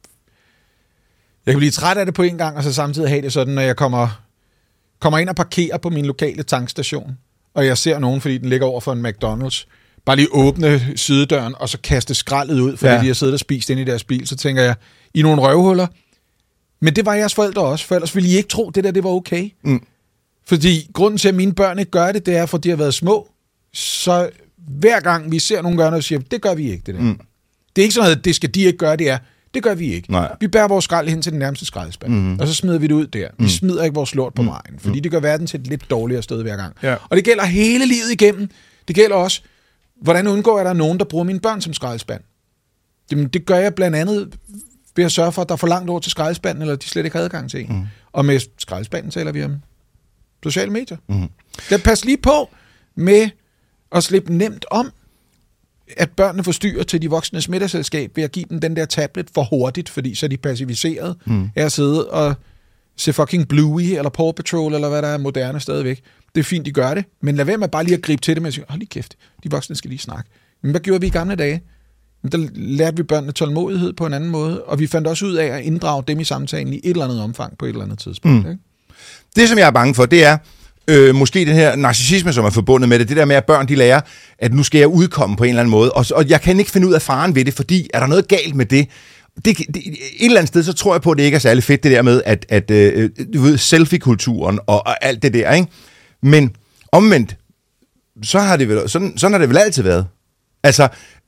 blive træt af det på en gang, og så samtidig have det sådan, når jeg kommer ind og parkerer på min lokale tankstation, og jeg ser nogen, fordi den ligger over for en McDonald's, bare lige åbne sidedøren, og så kaste skraldet ud, fordi de har siddet og spist inde i deres bil, så tænker jeg, I nogle røvhuller. Men det var jeres forældre også, for ellers ville I ikke tro, det var okay. Fordi grunden til, at mine børn ikke gør det, det er, fordi de har været små. Så hver gang vi ser nogle gøre noget, siger det gør vi ikke, det der. Det er ikke sådan noget, at det skal de ikke gøre, det gør vi ikke. Nej. Vi bærer vores skrald hen til den nærmeste skraldespand, og så smider vi det ud der. Vi smider ikke vores lort på vejen, fordi det gør verden til et lidt dårligere sted hver gang. Ja. Og det gælder hele livet igennem. Det gælder også, hvordan undgår jeg, at der er nogen, der bruger mine børn som skraldespand? Jamen, det gør jeg blandt andet ved at sørge for, at der er for langt over til skraldespanden, eller de slet ikke har adgang til en. Og med skraldespanden taler vi om sociale medier. Der pas lige på med at slippe nemt om, at børnene forstyrrer til de voksnes middagsselskab ved at give dem den der tablet for hurtigt, fordi så er de passiviseret af at sidde og se fucking Bluey, eller Paw Patrol, eller hvad der er moderne stadigvæk. Det er fint, de gør det, men lad være med bare lige at gribe til det, med at sige, hold lige kæft, de voksne skal lige snakke. Men hvad gjorde vi i gamle dage? Der lærte vi børnene tålmodighed på en anden måde, og vi fandt også ud af at inddrage dem i samtalen i et eller andet omfang på et eller andet tidspunkt. Ikke? Det, som jeg er bange for, det er måske den her narcissisme, som er forbundet med det. Det der med, at børn de lærer, at nu skal jeg udkomme på en eller anden måde. Og jeg kan ikke finde ud af faren ved det, fordi er der noget galt med det? Et eller andet sted, så tror jeg på, at det ikke er særlig fedt, det der med, at du ved, selfie-kulturen og alt det der, ikke? Men omvendt, så har det vel, sådan har det vel altid været. Altså,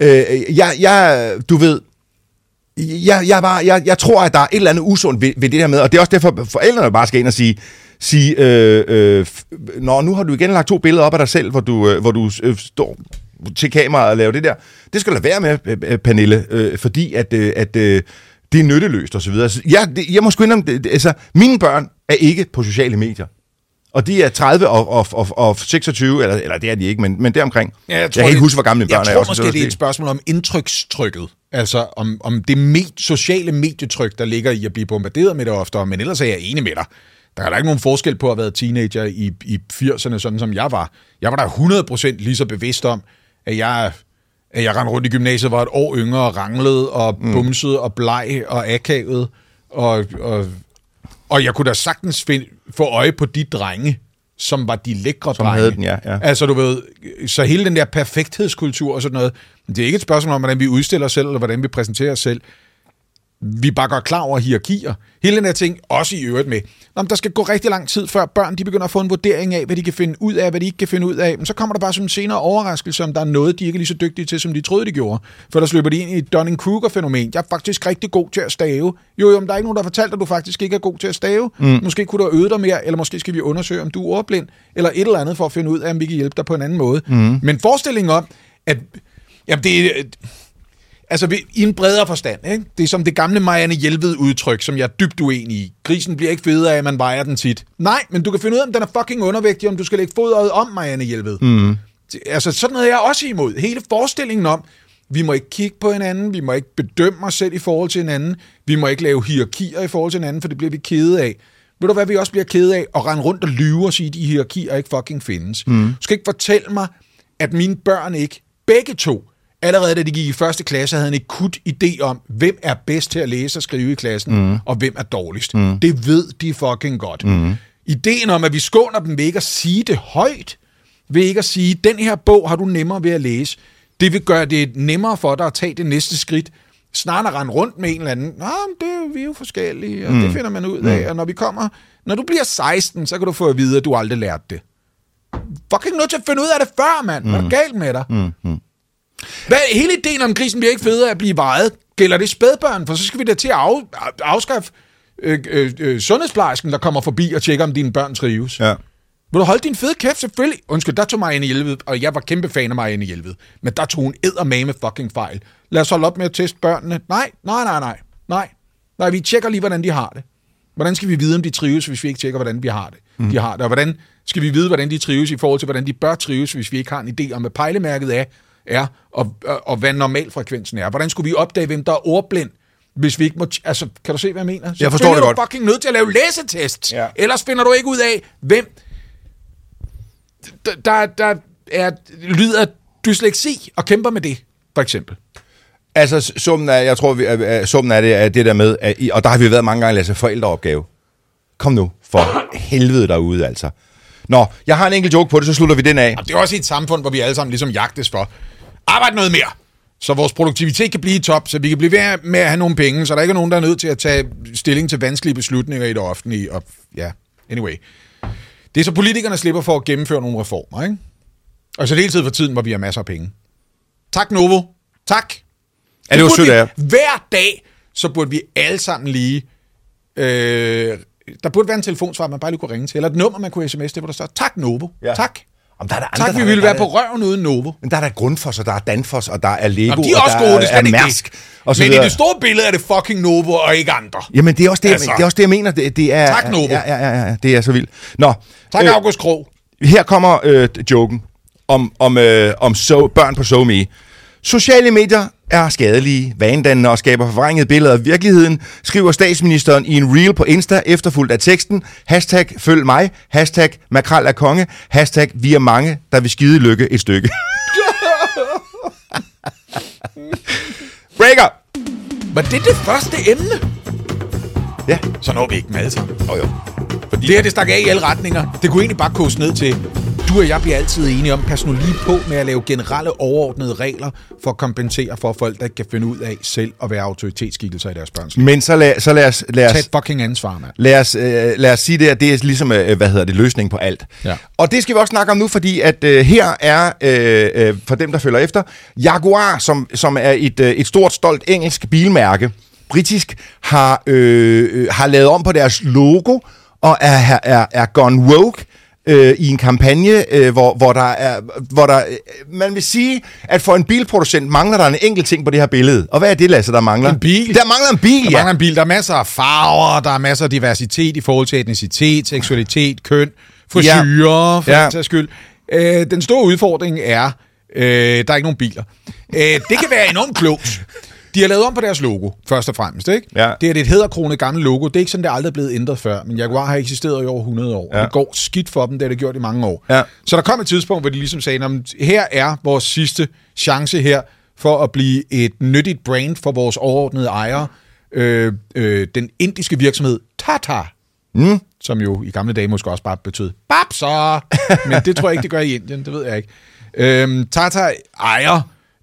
du ved, jeg tror, at der er et eller andet usundt ved det der med, og det er også derfor, forældrene bare skal ind og sige nu har du igen lagt 2 billeder op af dig selv, hvor du står til kameraet og laver det der. Det skal du lade være med, Pernille, fordi at det er nytteløst og så videre. Jeg må sgu indrømme, altså, mine børn er ikke på sociale medier. Og de er 30 og 26, eller det er de ikke, men deromkring. Ja, jeg kan ikke huske, hvor gamle børn er. Jeg tror måske, det er et spørgsmål om indtrykstrykket. Altså om det sociale medietryk, der ligger i at blive bombarderet med det oftere. Men ellers er jeg enig med dig. Der er der ikke nogen forskel på at være teenager i 80'erne, sådan som jeg var. Jeg var der 100% lige så bevidst om, at jeg rendte rundt i gymnasiet, var et år yngre og ranglede og bumsede og bleg og akavet. Og jeg kunne da sagtens få øje på de drenge, som var de lækre drenge. Havde den, ja. Altså, du ved, så hele den der perfekthedskultur og sådan noget, det er ikke et spørgsmål om, hvordan vi udstiller os selv, eller hvordan vi præsenterer os selv. Vi bare går klar over hierarkier. Hele den her ting, også i øvrigt med, der skal gå rigtig lang tid, før børn de begynder at få en vurdering af, hvad de kan finde ud af, hvad de ikke kan finde ud af. Men så kommer der bare som en senere overraskelse, om der er noget, de ikke er lige så dygtige til, som de troede, de gjorde. For der slipper de ind i et Dunning-Kruger-fænomen. Jeg er faktisk rigtig god til at stave. Jo, men der er ikke nogen, der har fortalt, at du faktisk ikke er god til at stave. Måske kunne du øve dig mere, eller måske skal vi undersøge, om du er ordblind, eller et eller andet, for at finde ud af, om vi kan hjælpe dig på en anden måde. Men forestillingen om, at jamen, det er... Altså, i en bredere forstand, ikke? Det er som det gamle Marianne Jelved-udtryk, som jeg er dybt uenig i. Grisen bliver ikke federe af, at man vejer den tit. Nej, men du kan finde ud af, om den er fucking undervægtig, om du skal lægge fodret om Marianne Jelved. Altså, sådan noget er jeg også imod. Hele forestillingen om, vi må ikke kigge på hinanden, vi må ikke bedømme os selv i forhold til hinanden, vi må ikke lave hierarkier i forhold til hinanden, for det bliver vi kede af. Ved du hvad vi også bliver kede af? At rende rundt og lyve og sige, at de hierarkier ikke fucking findes. Du skal ikke fortælle mig, at mine børn ikke, begge to, allerede da de gik i første klasse, havde en akut idé om, hvem er bedst til at læse og skrive i klassen, og hvem er dårligst. Det ved de fucking godt. Ideen om, at vi skåner dem ved ikke at sige det højt, ved ikke at sige, den her bog har du nemmere ved at læse, det vil gøre det nemmere for dig at tage det næste skridt, snarere at rende rundt med en eller anden, vi er jo forskellige, og det finder man ud af, og når du bliver 16, så kan du få at vide, at du aldrig lærte det. Fucking nødt til at finde ud af det før, mand. Hvad er galt med dig? Hvad hele ideen om grisen bliver ikke federe at blive vejet? Gælder det spædbørn? For så skal vi da til at afskaffe sundhedsplejersken, der kommer forbi og tjekker, om dine børn trives. Ja. Vil du holde din fede kæft? Selvfølgelig. Undskyld, der tog Marianne Jelved, og jeg var kæmpe fan af Marianne Jelved. Men der tog hun eddermame fucking fejl. Lad os holde op med at teste børnene. Nej, vi tjekker lige, hvordan de har det. Hvordan skal vi vide, om de trives, hvis vi ikke tjekker, hvordan vi har det? De har det. Og hvordan skal vi vide, hvordan de trives i forhold til, hvordan de bør trives, hvis vi ikke har en idé om, hvad pejlemærket er, og hvad normalfrekvensen er. Hvordan skulle vi opdage, hvem der er ordblind, hvis vi ikke må... Altså, kan du se, hvad jeg mener? Jeg forstår det godt. Du er fucking nødt til at lave læsetests. Ja. Ellers finder du ikke ud af, hvem der lider af dysleksi og kæmper med det, for eksempel. Altså, summen af det er det der med, og der har vi været mange gange, altså forældreopgave. Kom nu, for helvede derude, altså. Nå, jeg har en enkelt joke på det, så slutter vi den af. Det er også i et samfund, hvor vi alle sammen ligesom jagtes for. Arbejde noget mere, så vores produktivitet kan blive i top, så vi kan blive ved med at have nogle penge, så der ikke er nogen, der er nødt til at tage stilling til vanskelige beslutninger i det offentlige. Og ja, anyway. Det er så politikerne slipper for at gennemføre nogle reformer, ikke? Og så det hele tiden for tiden, hvor vi har masser af penge. Tak, Novo. Tak. Ja, det var sødt af jer. Hver dag, så burde vi alle sammen lige... der burde være en telefonsvar, man bare lige kunne ringe til, eller et nummer, man kunne sms til, hvor der står, tak Novo, ja. Tak. Om der er andre, tak, vi ville være på røven uden Novo. Men der er Grundfos, og der er Danfoss, og der er Lego, de er også gode, det er Mærsk. Men i det store billede er det fucking Novo, og ikke andre. Jamen, det er også det, altså. Det er også det, jeg mener. Det er, tak, Novo. Ja, det er så vildt. Nå, tak, August Krog. Her kommer joken om børn på SoMe. Sociale medier er skadelige, vanedannende og skaber forvrængede billeder af virkeligheden, skriver statsministeren i en reel på Insta, efterfulgt af teksten, #følg mig, #makrel er konge, #vi er mange, der vil skide lykke et stykke. Breaker! Var det første emne? Ja. Så når vi ikke med alle sammen. Jo. Fordi det her, det stak af i alle retninger. Det kunne egentlig bare koges ned til, du og jeg bliver altid enige om, pas nu lige på med at lave generelle overordnede regler for at kompensere for, at folk, der ikke kan finde ud af selv at være autoritetsskikkelser i deres børns liv. Men så lad os tag et fucking ansvar, mand. Lad os sige det, at det er ligesom, løsning på alt. Ja. Og det skal vi også snakke om nu, fordi at her er, for dem, der følger efter, Jaguar, som er et stort, stolt engelsk bilmærke, britisk, har lavet om på deres logo, og er gone rogue i en kampagne, hvor der man vil sige, at for en bilproducent mangler der en enkelt ting på det her billede. Og hvad er det, Lasse, der mangler? En bil. Der mangler en bil, Der mangler en bil. Der er masser af farver, der er masser af diversitet i forhold til etnicitet, seksualitet, køn, frisyrer, for den sags skyld. Den store udfordring er, der er ikke nogen biler. Det kan være enormt klogt. De har lavet om på deres logo, først og fremmest, ikke? Ja. Det er et hæderkronet gammelt logo. Det er ikke sådan, det er aldrig blevet ændret før, men Jaguar har eksisteret i over 100 år. Ja. Det går skidt for dem, det har det gjort i mange år. Ja. Så der kom et tidspunkt, hvor de ligesom sagde, her er vores sidste chance her for at blive et nyttigt brand for vores overordnede ejere. Den indiske virksomhed Tata, som jo i gamle dage måske også bare betød babser, men det tror jeg ikke, det gør i Indien, det ved jeg ikke. Tata ejer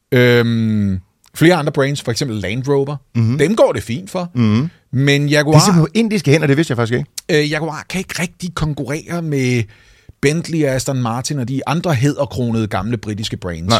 flere andre brands, for eksempel Land Rover. Mm-hmm. Dem går det fint for. Mm-hmm. Men Jaguar... Det er på indiske hænder, det vidste jeg faktisk ikke. Jaguar kan ikke rigtig konkurrere med Bentley, Aston Martin og de andre hæderkronede gamle britiske brands.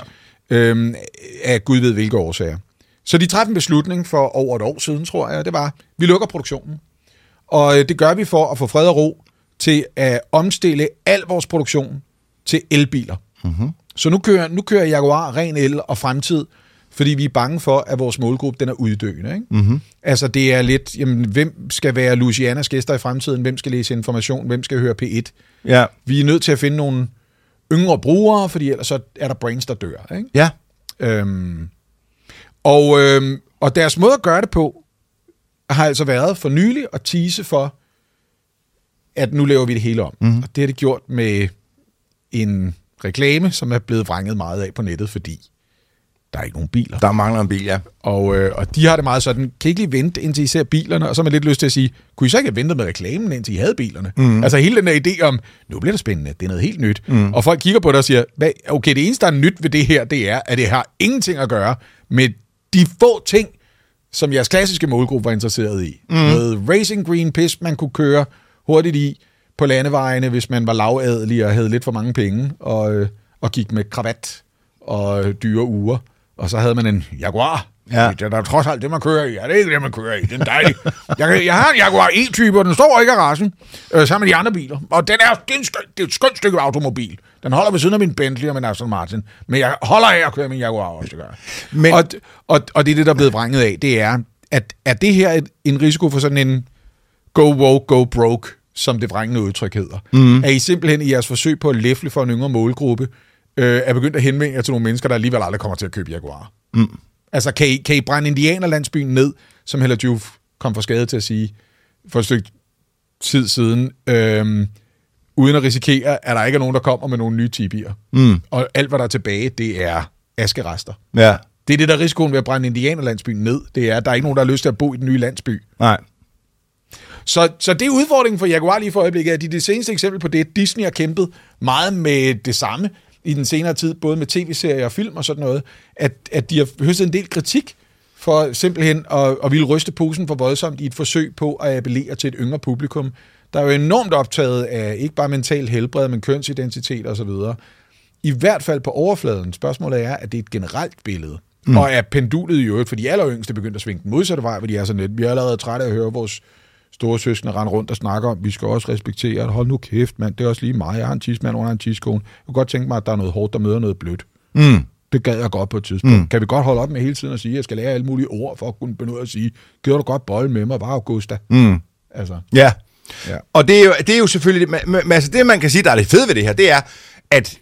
Af gud ved hvilke årsager. Så de træffede en beslutning for over et år siden, tror jeg. Det var, vi lukker produktionen. Og det gør vi for at få fred og ro til at omstille al vores produktion til elbiler. Mm-hmm. Så nu kører Jaguar ren el og fremtid, fordi vi er bange for, at vores målgruppe den er uddøende. Ikke? Mm-hmm. Altså det er lidt, jamen, hvem skal være Louisianas gæster i fremtiden? Hvem skal læse information? Hvem skal høre P1? Ja. Vi er nødt til at finde nogle yngre brugere, fordi ellers så er der brains, der dør. Ikke? Ja. Og deres måde at gøre det på, har altså været for nylig at tease for, at nu laver vi det hele om. Mm-hmm. Og det har det gjort med en reklame, som er blevet vrænget meget af på nettet, fordi der er ikke nogen biler. Der mangler en bil, ja. Og de har det meget sådan, kan ikke lige vente, indtil I ser bilerne? Og så har man lidt lyst til at sige, kunne I så ikke have ventet med reklamen, indtil I havde bilerne? Mm. Altså hele den der idé om, nu bliver det spændende, det er noget helt nyt. Mm. Og folk kigger på det og siger, okay, det eneste, der er nyt ved det her, det er, at det har ingenting at gøre med de få ting, som jeres klassiske målgruppe var interesseret i. Mm. Noget racing green piss, man kunne køre hurtigt i på landevejene, hvis man var lavadelig og havde lidt for mange penge, og gik med kravat og dyre uger. Og så havde man en Jaguar. Ja. Det er trods alt det, man kører i. Ja, det er ikke det, man kører i. Det er dejligt. Jeg har en Jaguar E-type, og den står ikke i garagen, sammen med de andre biler. Og det er et skønt stykke automobil. Den holder ved siden af min Bentley og min Aston Martin. Men jeg holder af at køre min Jaguar også, det gør. Men, og det er det, der er blevet vrænget af. Det er, at det her en risiko for sådan en go woke, go broke, som det vrængende udtryk hedder. Mm. Er I simpelthen i jeres forsøg på at læfle for en yngre målgruppe, er begyndt at henvende jer til nogle mennesker, der alligevel aldrig kommer til at købe Jaguar. Mm. Altså, kan I brænde indianerlandsbyen ned, som Hella Juf kom for skade til at sige for et stykke tid siden, uden at risikere, at der ikke er nogen, der kommer med nogle nye tibier. Mm. Og alt, hvad der er tilbage, det er askerester. Ja. Det er det, der er risikoen ved at brænde indianerlandsbyen ned. Det er, at der er ikke nogen, der har lyst til at bo i den nye landsby. Nej. Så det er udfordringen for Jaguar lige for øjeblikket, at det seneste eksempel på det, Disney har kæmpet meget med det samme i den senere tid, både med tv-serier og film og sådan noget, at de har høstet en del kritik for simpelthen at ville ryste posen for voldsomt i et forsøg på at appellere til et yngre publikum, der er jo enormt optaget af ikke bare mental helbred, men kønsidentitet og så videre. I hvert fald på overfladen. Spørgsmålet er, at det er et generelt billede. Mm. Og er pendulet i øvrigt for de alleryngste begyndt at svinge den modsatte vej, hvor de er sådan lidt. Vi er allerede trætte af at høre vores store søskende rende rundt og snakker om, vi skal også respektere, hold nu kæft, mand, det er også lige mig, jeg har en tidsmand, hun har en tidskone. Jeg kunne godt tænke mig, at der er noget hårdt, der møder noget blødt. Mm. Det gad jeg godt på et tidspunkt. Mm. Kan vi godt holde op med hele tiden at sige, at jeg skal lære alle mulige ord, for at kunne begynde at sige, giver du godt bolle med mig, bare Augusta. Mm. Altså. Ja. Og det er jo selvfølgelig, altså det man kan sige, der er lidt fedt ved det her, det er, at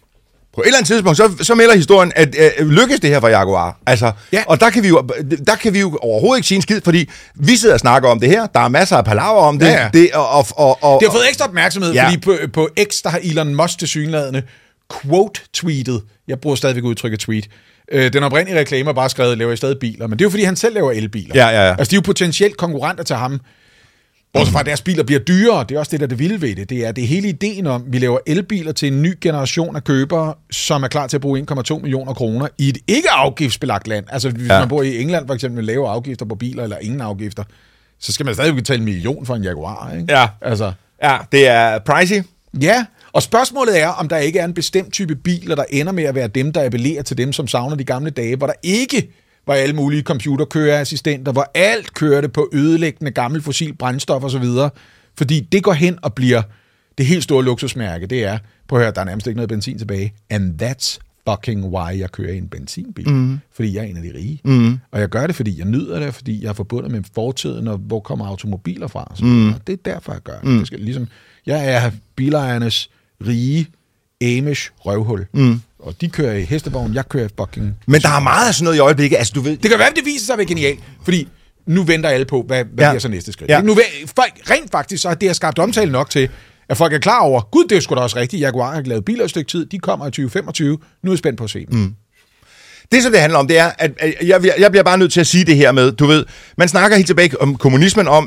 på et eller andet tidspunkt, så melder historien, at lykkes det her for Jaguar. Altså, ja. Og der kan vi jo overhovedet ikke sige en skid, fordi vi sidder og snakker om det her. Der er masser af palaver om det. Ja. Det har fået ekstra opmærksomhed, fordi på X, der har Elon Musk tilsyneladende quote-tweetet. Jeg bruger stadigvæk udtrykket tweet. Den oprindelige reklamer bare skrevet, laver I stadig biler, men det er jo fordi, han selv laver elbiler. Ja. Altså, de er jo potentielt konkurrenter til ham. Bortset fra, at deres biler bliver dyrere. Det er også det, der er det vilde ved det. Det er hele ideen om, at vi laver elbiler til en ny generation af købere, som er klar til at bruge 1,2 millioner kroner i et ikke-afgiftsbelagt land. Altså, hvis man bor i England for eksempel med lave afgifter på biler, eller ingen afgifter, så skal man stadig betale 1 million for en Jaguar, ikke? Ja, altså. Ja, det er pricey. Ja, og spørgsmålet er, om der ikke er en bestemt type biler, der ender med at være dem, der appellerer til dem, som savner de gamle dage, hvor der ikke var alle mulige computerkøreassistenter, hvor alt kørte på ødelæggende gammel fossil brændstof osv., fordi det går hen og bliver det helt store luksusmærke. Det er, prøv at høre, der er nærmest ikke noget benzin tilbage, and that's fucking why jeg kører i en benzinbil. Fordi jeg er en af de rige. Og jeg gør det, fordi jeg nyder det, fordi jeg er forbundet med fortiden, og hvor kommer automobiler fra. Så det er derfor, jeg gør det. Det skal, ligesom, jeg er bilejernes rige Amish røvhul. Og de kører i hestevogn, jeg kører i fucking... Men der er meget af sådan noget i øjeblikket, altså du ved... Det kan være, at det viser sig at være genialt, fordi nu venter alle på, hvad bliver så næste skridt. Ja. Nu, rent faktisk, så har det har skabt omtale nok til, at folk er klar over, gud, det er sgu da også rigtigt, Jaguar har lavet biler et stykke tid, de kommer i 2025, nu er jeg spændt på at se dem. Det, som det handler om, det er, at jeg bliver bare nødt til at sige det her med, du ved, man snakker helt tilbage om kommunismen, om,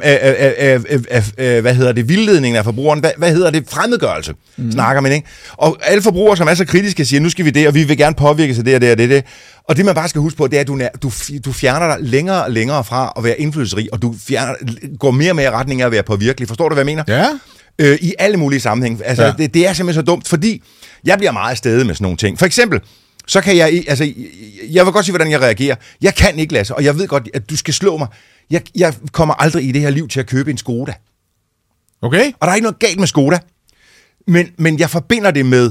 vildledningen af forbrugeren, fremmedgørelse, snakker man, ikke? Og alle forbrugere, som er så kritiske, siger, nu skal vi det, og vi vil gerne påvirke sig det og det og det. Og det, man bare skal huske på, det er, at du fjerner dig længere og længere fra at være indflydelsesrig, og du går mere og mere i retning af at være påvirkelig. Forstår du, hvad jeg mener? Ja. I alle mulige sammenhæng. Altså, det er simpelthen så dumt, fordi jeg bliver meget afsted med sådan nogle ting. For eksempel, så kan jeg vil godt sige, hvordan jeg reagerer. Jeg kan ikke, Lasse, og jeg ved godt, at du skal slå mig. Jeg kommer aldrig i det her liv til at købe en Skoda. Okay. Og der er ikke noget galt med Skoda. Men jeg forbinder det med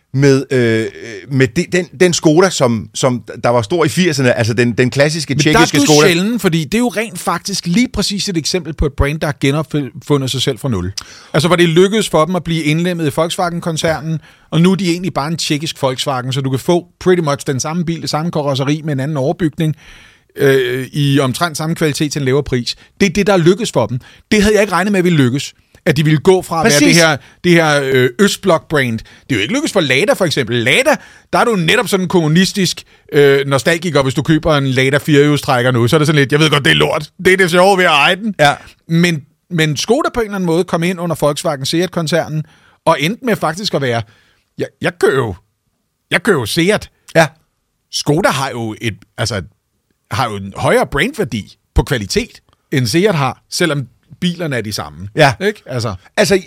den Skoda, som der var stor i 80'erne, altså den klassiske tjekkiske Skoda. Men der er du sjældent, fordi det er jo rent faktisk lige præcis et eksempel på et brand, der har genopfundet sig selv fra nul. Altså, hvor det lykkedes for dem at blive indlemmet i Volkswagen-koncernen, og nu er de egentlig bare en tjekkisk Volkswagen, så du kan få pretty much den samme bil, det samme karosseri med en anden overbygning, i omtrent samme kvalitet til en lavere pris. Det er det, der lykkes for dem. Det havde jeg ikke regnet med, at ville lykkes. At de ville gå fra at være det her Østblok-brand. Det er jo ikke lykkes for Lada, for eksempel. Lada, der er du netop sådan en kommunistisk nostalgiker, hvis du køber en Lada 4-hjulstrækker nu, så er det sådan lidt, jeg ved godt, det er lort. Det er det sjove ved at eje den. Ja. Men Skoda på en eller anden måde kom ind under Volkswagen Seat-koncernen, og endte med faktisk at være, jeg kører jo Seat. Ja. Skoda har jo en højere brandværdi på kvalitet, end Seat har, selvom bilerne er de samme. Ja. Ikke? Altså,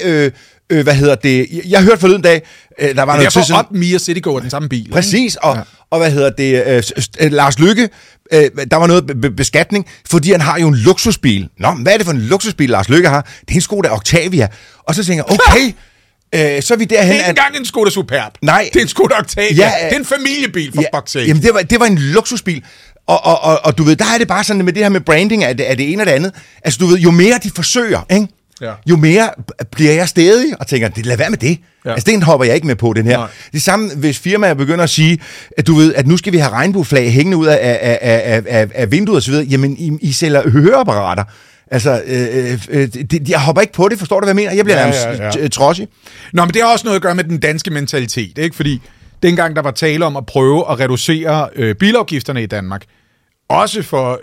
jeg hørte forleden dag, der var noget tid siden... Mia Citigo er den samme bil. Præcis, og Lars Løkke, der var noget beskatning, fordi han har jo en luksusbil. Nå, hvad er det for en luksusbil, Lars Løkke har? Det er en Skoda Octavia. Og så tænker jeg, okay... så er vi derhen, det er ikke engang en Skoda Superb. Nej. Det er en Skoda Octavia. Ja, det er en familiebil, for fuck's sake. Jamen, det var en luksusbil. Og du ved, der er det bare sådan med det her med branding af det ene og det andet. Altså, du ved, jo mere de forsøger, ikke? Ja. Jo mere bliver jeg stædig og tænker, lad være med det. Ja. Altså, den hopper jeg ikke med på, den her. Nej. Det samme, hvis firmaer begynder at sige, at du ved, at nu skal vi have regnbueflag hængende ud af vinduet og så videre. Jamen, I sælger høreapparater. Altså, jeg hopper ikke på det, forstår du, hvad jeg mener? Jeg bliver nærmest trodsig. Nå, men det har også noget at gøre med den danske mentalitet, ikke? Fordi dengang der var tale om at prøve at reducere bilafgifterne i Danmark, også for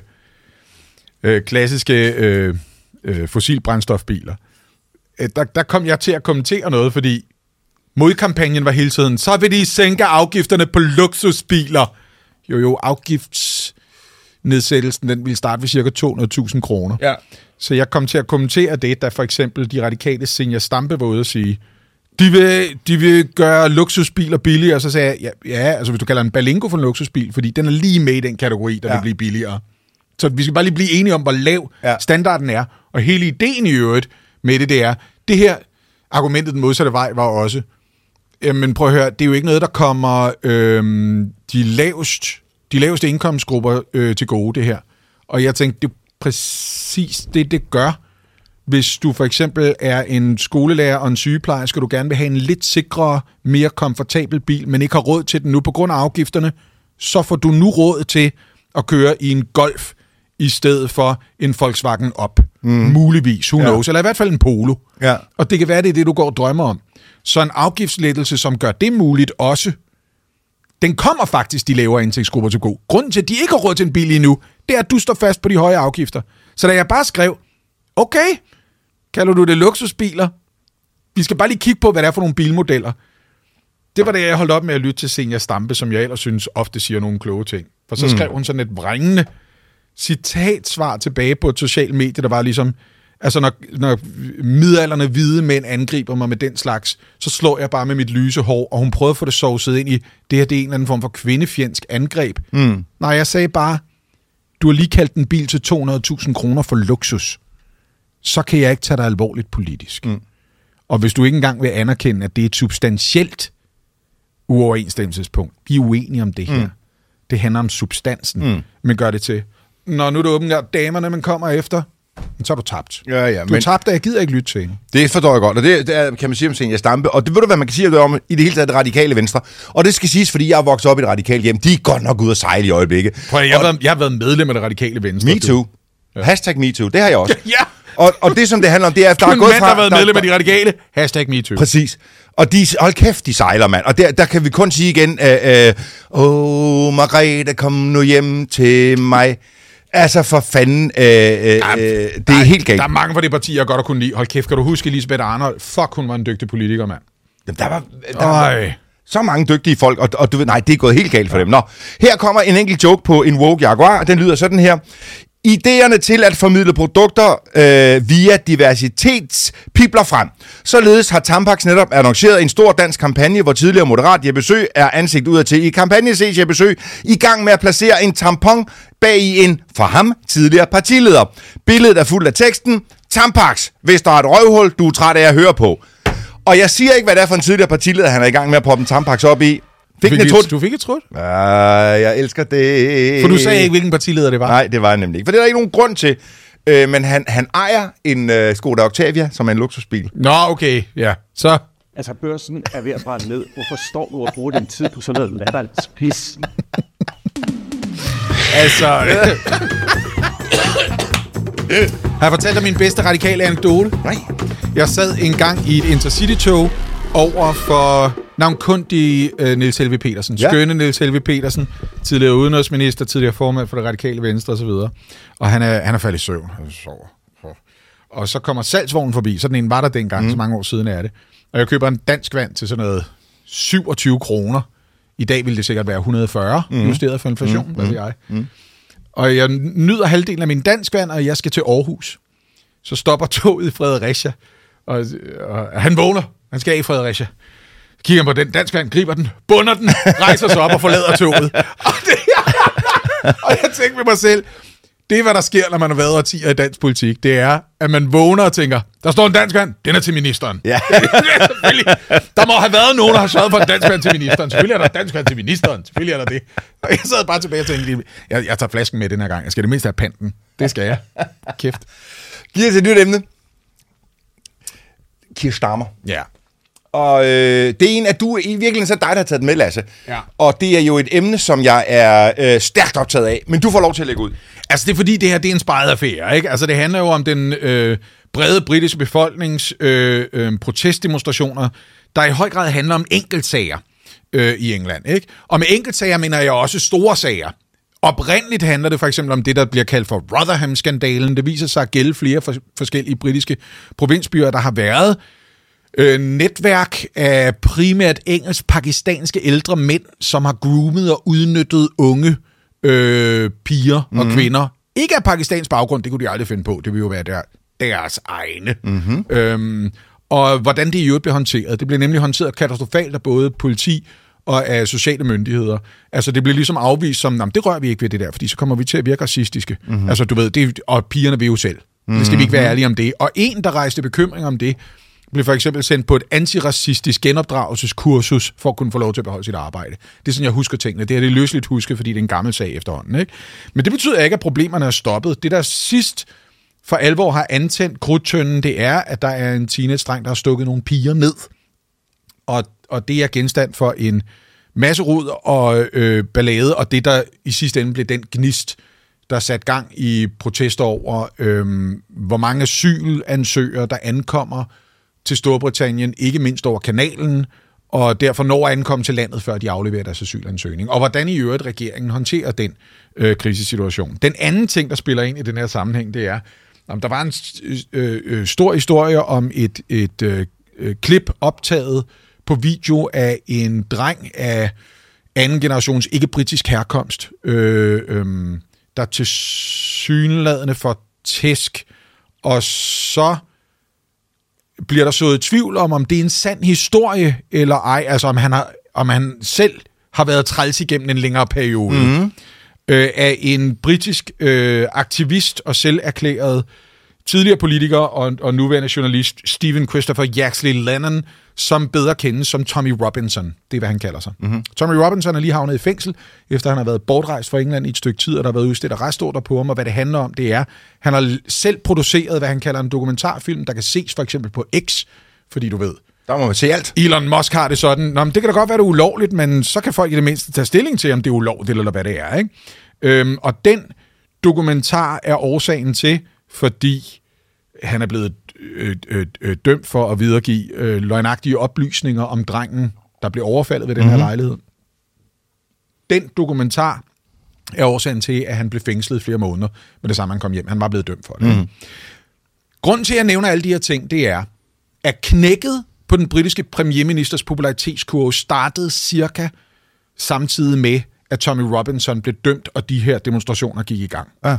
klassiske fossilbrændstofbiler, der kom jeg til at kommentere noget, fordi modkampagnen var hele tiden, så vil de sænke afgifterne på luksusbiler. Jo, afgiftsnedsættelsen, den ville starte ved cirka 200.000 kroner. Ja. Så jeg kom til at kommentere det, da for eksempel de radikale Zenia Stampe var ude at sige, de vil gøre luksusbiler billigere, og så sagde jeg, ja, altså hvis du kalder en Berlingo for en luksusbil, fordi den er lige med i den kategori, der vil blive billigere. Så vi skal bare lige blive enige om, hvor lav standarden er, og hele ideen i øvrigt med det er, det her argumentet den modsatte vej var også, men prøv at høre, det er jo ikke noget, der kommer de laveste indkomstgrupper til gode, det her. Og jeg tænkte, det er præcis det gør, Hvis du for eksempel er en skolelærer og en sygeplejerske, og du gerne vil have en lidt sikrere, mere komfortabel bil, men ikke har råd til den nu på grund af afgifterne, så får du nu råd til at køre i en Golf i stedet for en Volkswagen Up. Muligvis, who knows, eller i hvert fald en Polo. Ja. Og det kan være, det er det, du går og drømmer om. Så en afgiftslettelse, som gør det muligt også, den kommer faktisk de lavere indtægtsgrupper til god. Grunden til, at de ikke har råd til en bil lige nu, det er, at du står fast på de høje afgifter. Så da jeg bare skrev, okay, kalder du det luksusbiler? Vi skal bare lige kigge på, hvad det er for nogle bilmodeller. Det var det, jeg holdt op med at lytte til Zenia Stampe, som jeg ellers synes ofte siger nogle kloge ting. For så skrev hun sådan et vrængende citatsvar tilbage på et socialt medie, der var ligesom, altså når midaldrende hvide mænd angriber mig med den slags, så slår jeg bare med mit lyse hår, og hun prøvede at få det sovset ind i, det her det er en eller anden form for kvindefjendsk angreb. Nej, jeg sagde bare, du har lige kaldt en bil til 200.000 kroner for luksus. Så kan jeg ikke tage dig alvorligt politisk. Og hvis du ikke engang vil anerkende, at det er et substantielt uoverensstemmelsespunkt, vi er uenige om det her. Det handler om substansen, men gør det til, når nu er det åbent, og damerne, man kommer efter, så er du tabt. Ja, du er tabt, og jeg gider ikke lytte til hende. Det forstår jeg godt, og det kan man sige om Zenia Stampe. Og det ved du, hvad man kan sige om i det hele taget det radikale venstre. Og det skal siges, fordi jeg er vokset op i et radikalt hjem. De er godt nok ude at sejle i øjeblikket. Jeg har været medlem af det radikale venstre. Me too. Ja. #MeToo, det har jeg også. Ja. Og det, som det handler om, det er, at der er gået fra... der har været medlem af de radikale. #MeToo. Præcis. Og hold kæft, de sejler, mand. Og der kan vi kun sige igen, Margrethe, kom nu hjem til mig. Altså for fanden, det er helt galt. Der er mange fra det parti, jeg godt har kunne lide. Hold kæft, kan du huske Elisabeth Arnold? Fuck, hun var en dygtig politiker, mand. Jamen, der var så mange dygtige folk, og du ved, nej, det er gået helt galt for dem. Nå, her kommer en enkelt joke på en woke Jaguar. Den lyder sådan her. Idéerne til at formidle produkter via diversitetspibler frem. Således har Tampax netop annonceret en stor dansk kampagne, hvor tidligere moderat Jeppe Søe er ansigt udadtil. I kampagnen ses Jeppe Søe i gang med at placere en tampon bag i en, for ham, tidligere partileder. Billedet er fuldt af teksten. Tampax, hvis der er et røvhul, du er træt af at høre på. Og jeg siger ikke, hvad det er for en tidligere partileder, han er i gang med at proppe en Tampax op i. Du fik et trut? Ja, jeg elsker det. For du sagde ikke, hvilken partileder det var. Nej, det var jeg nemlig ikke. For det er der ikke nogen grund til. Men han ejer en Skoda Octavia, som er en luksusbil. Nå, okay. Ja, så... Altså, børsen er ved at brænde ned. Hvorfor står du og bruger din tid på sådan noget latterligt pis? Altså... Har jeg fortalt dig min bedste radikale anekdote? Nej. Jeg sad engang i et Intercity-tog over for navnkundige Niels Helveg Petersen. Skønne Niels Helveg Petersen, tidligere udenrigsminister, tidligere formand for det radikale venstre osv. Og han er faldet i søvn. Og så kommer salgsvognen forbi. Sådan en var der dengang, så mange år siden er det. Og jeg køber en dansk vand til sådan noget 27 kroner. I dag ville det sikkert være 140, justeret for inflation, hvad ved jeg. Og jeg nyder halvdelen af min dansk vand, og jeg skal til Aarhus. Så stopper toget i Fredericia, og han vågner. Han skal i Fredericia. Kigger på den dansk vand, griber den, bunder den, rejser sig op og forlader toget. Og jeg tænker med mig selv, det er, hvad der sker, når man har været årtier i dansk politik. Det er, at man vågner og tænker, der står en dansk vand, den er til ministeren. Ja. Der må have været nogen, der har sørget for en dansk vand til ministeren. Selvfølgelig er der en dansk vand til ministeren. Selvfølgelig er der det. Og jeg sad bare tilbage og tænkte, jeg tager flasken med den her gang. Jeg skal det mindste have panten. Det skal jeg. Kæft. Giv os et nyt emne. Keir Starmer. Ja. Og det er en, at du i virkeligheden så dig, der har taget den med, Lasse. Ja. Og det er jo et emne, som jeg er stærkt optaget af. Men du får lov til at lægge ud. Altså det er fordi, det her det er en speget affære, ikke? Altså det handler jo om den brede britiske befolknings protestdemonstrationer, der i høj grad handler om enkeltsager i England, ikke? Og med enkeltsager mener jeg også store sager. Oprindeligt handler det for eksempel om det, der bliver kaldt for Rotherham-skandalen. Det viser sig at gælde flere forskellige britiske provinsbyer, der har været netværk af primært engelsk-pakistanske ældre mænd, som har groomet og udnyttet unge piger og kvinder. Ikke af pakistansk baggrund, det kunne de aldrig finde på. Det vil jo være deres egne. Og hvordan det i øvrigt blev håndteret. Det blev nemlig håndteret katastrofalt af både politi og af sociale myndigheder. Altså det blev ligesom afvist som, det rører vi ikke ved det der, fordi så kommer vi til at virke racistiske. Altså du ved, det, og pigerne vil jo selv. Det skal vi ikke være ærlige om det. Og en, der rejste bekymring om det, blev for eksempel sendt på et antiracistisk genopdragelseskursus for at kunne få lov til at beholde sit arbejde. Det er sådan, jeg husker tingene. Det er det løsligt husket, fordi det er en gammel sag efterhånden, ikke? Men det betyder ikke, at problemerne er stoppet. Det, der sidst for alvor har antændt krudtønden, det er, at der er en teenage-dreng, der har stukket nogle piger ned. Og det er genstand for en masse rod og ballade, og det, der i sidste ende blev den gnist, der sat gang i protester over, hvor mange asylansøgere, der ankommer til Storbritannien, ikke mindst over kanalen, og derfor når at ankomme til landet, før de afleverer deres asylansøgning. Og hvordan i øvrigt regeringen håndterer den krisesituation. Den anden ting, der spiller ind i den her sammenhæng, det er, om der var en stor historie om et klip optaget på video af en dreng af anden generations ikke-britisk herkomst, der tilsyneladende får tæsk, og så bliver der sået tvivl om det er en sand historie eller ej, altså om han selv har været træls igennem en længere periode, af en britisk aktivist og selverklæret tidligere politiker og nuværende journalist Stephen Christopher Yaxley Lennon, som bedre kendes som Tommy Robinson. Det er, hvad han kalder sig. Tommy Robinson er lige havnet i fængsel, efter han har været bortrejst fra England i et stykke tid, og der har været udstedt arrestordre på ham, og hvad det handler om, det er, han har selv produceret, hvad han kalder en dokumentarfilm, der kan ses for eksempel på X, fordi du ved, der må man se alt. Elon Musk har det sådan, nå, men det kan da godt være, det er ulovligt, men så kan folk i det mindste tage stilling til, om det er ulovligt, eller hvad det er, ikke? Og den dokumentar er årsagen til, fordi han er blevet dømt for at videregive løgnagtige oplysninger om drengen, der blev overfaldet ved den her lejlighed. Den dokumentar er årsagen til, at han blev fængslet flere måneder med det samme, han kom hjem. Han var blevet dømt for det. Grunden til, at jeg nævner alle de her ting, det er, at knækket på den britiske premierministers popularitetskurve startede cirka samtidig med, at Tommy Robinson blev dømt, og de her demonstrationer gik i gang. Ja.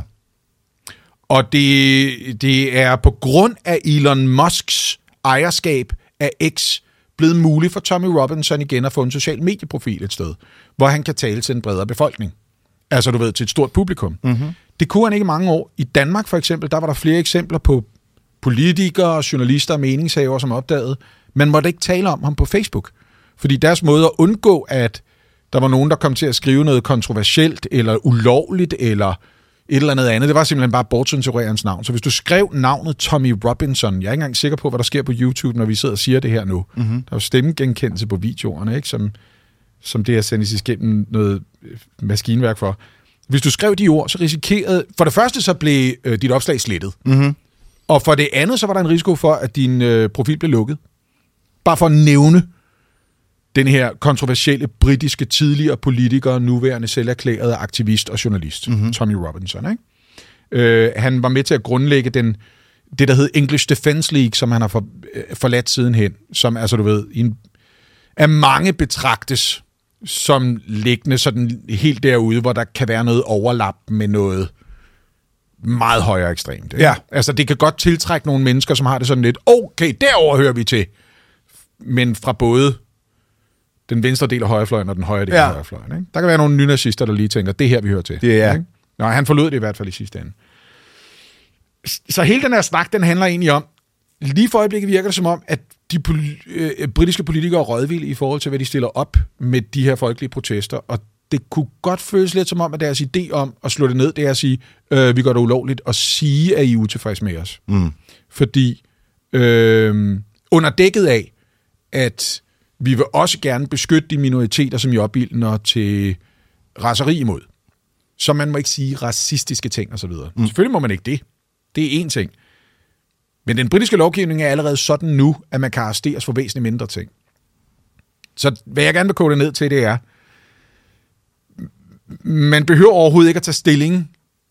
Og det er på grund af Elon Musks ejerskab af X blevet muligt for Tommy Robinson igen at få en social medieprofil et sted, hvor han kan tale til en bredere befolkning. Altså, du ved, til et stort publikum. Det kunne han ikke mange år. I Danmark for eksempel, der var der flere eksempler på politikere, journalister og meningshavere, som opdagede, man måtte ikke tale om ham på Facebook. Fordi deres måde at undgå, at der var nogen, der kom til at skrive noget kontroversielt, eller ulovligt, eller et eller andet, det var simpelthen bare at bortcensurere hans navn. Så hvis du skrev navnet Tommy Robinson, jeg er ikke engang sikker på, hvad der sker på YouTube, når vi sidder og siger det her nu. Der er jo stemmegenkendelse på videoerne, ikke? Som det her sendes igennem noget maskinværk for. Hvis du skrev de ord, så risikerede... For det første, så blev dit opslag slettet. Og for det andet, så var der en risiko for, at din profil blev lukket. Bare for at nævne den her kontroversielle britiske tidligere politiker, nuværende selverklærede aktivist og journalist, Tommy Robinson. Ikke? Han var med til at grundlægge det, der hed English Defence League, som han har forladt sidenhen, som altså, du ved, af mange betragtes som liggende sådan helt derude, hvor der kan være noget overlap med noget meget højere ekstremt. Ikke? Ja. Altså, det kan godt tiltrække nogle mennesker, som har det sådan lidt, okay, derover hører vi til, men fra både den venstre del af højrefløjen og den højre del af højrefløjen. Ikke? Der kan være nogle nynazister, der lige tænker, det er her, vi hører til. Det er. Ikke? Nå, han forlod det i hvert fald i sidste ende. Så hele den her snak, den handler egentlig om, lige for øjeblikket virker det som om, at de britiske politikere er rådvilde i forhold til, hvad de stiller op med de her folkelige protester, og det kunne godt føles lidt som om, at deres idé om at slå det ned, det er at sige, vi gør det ulovligt, og sige, at I er utilfreds med os. Fordi under dækket af, at vi vil også gerne beskytte de minoriteter, som I opildner til raseri imod. Så man må ikke sige racistiske ting og så videre. Selvfølgelig må man ikke det. Det er én ting. Men den britiske lovgivning er allerede sådan nu, at man kan arresteres for væsentligt mindre ting. Så hvad jeg gerne vil koge det ned til, det er, man behøver overhovedet ikke at tage stilling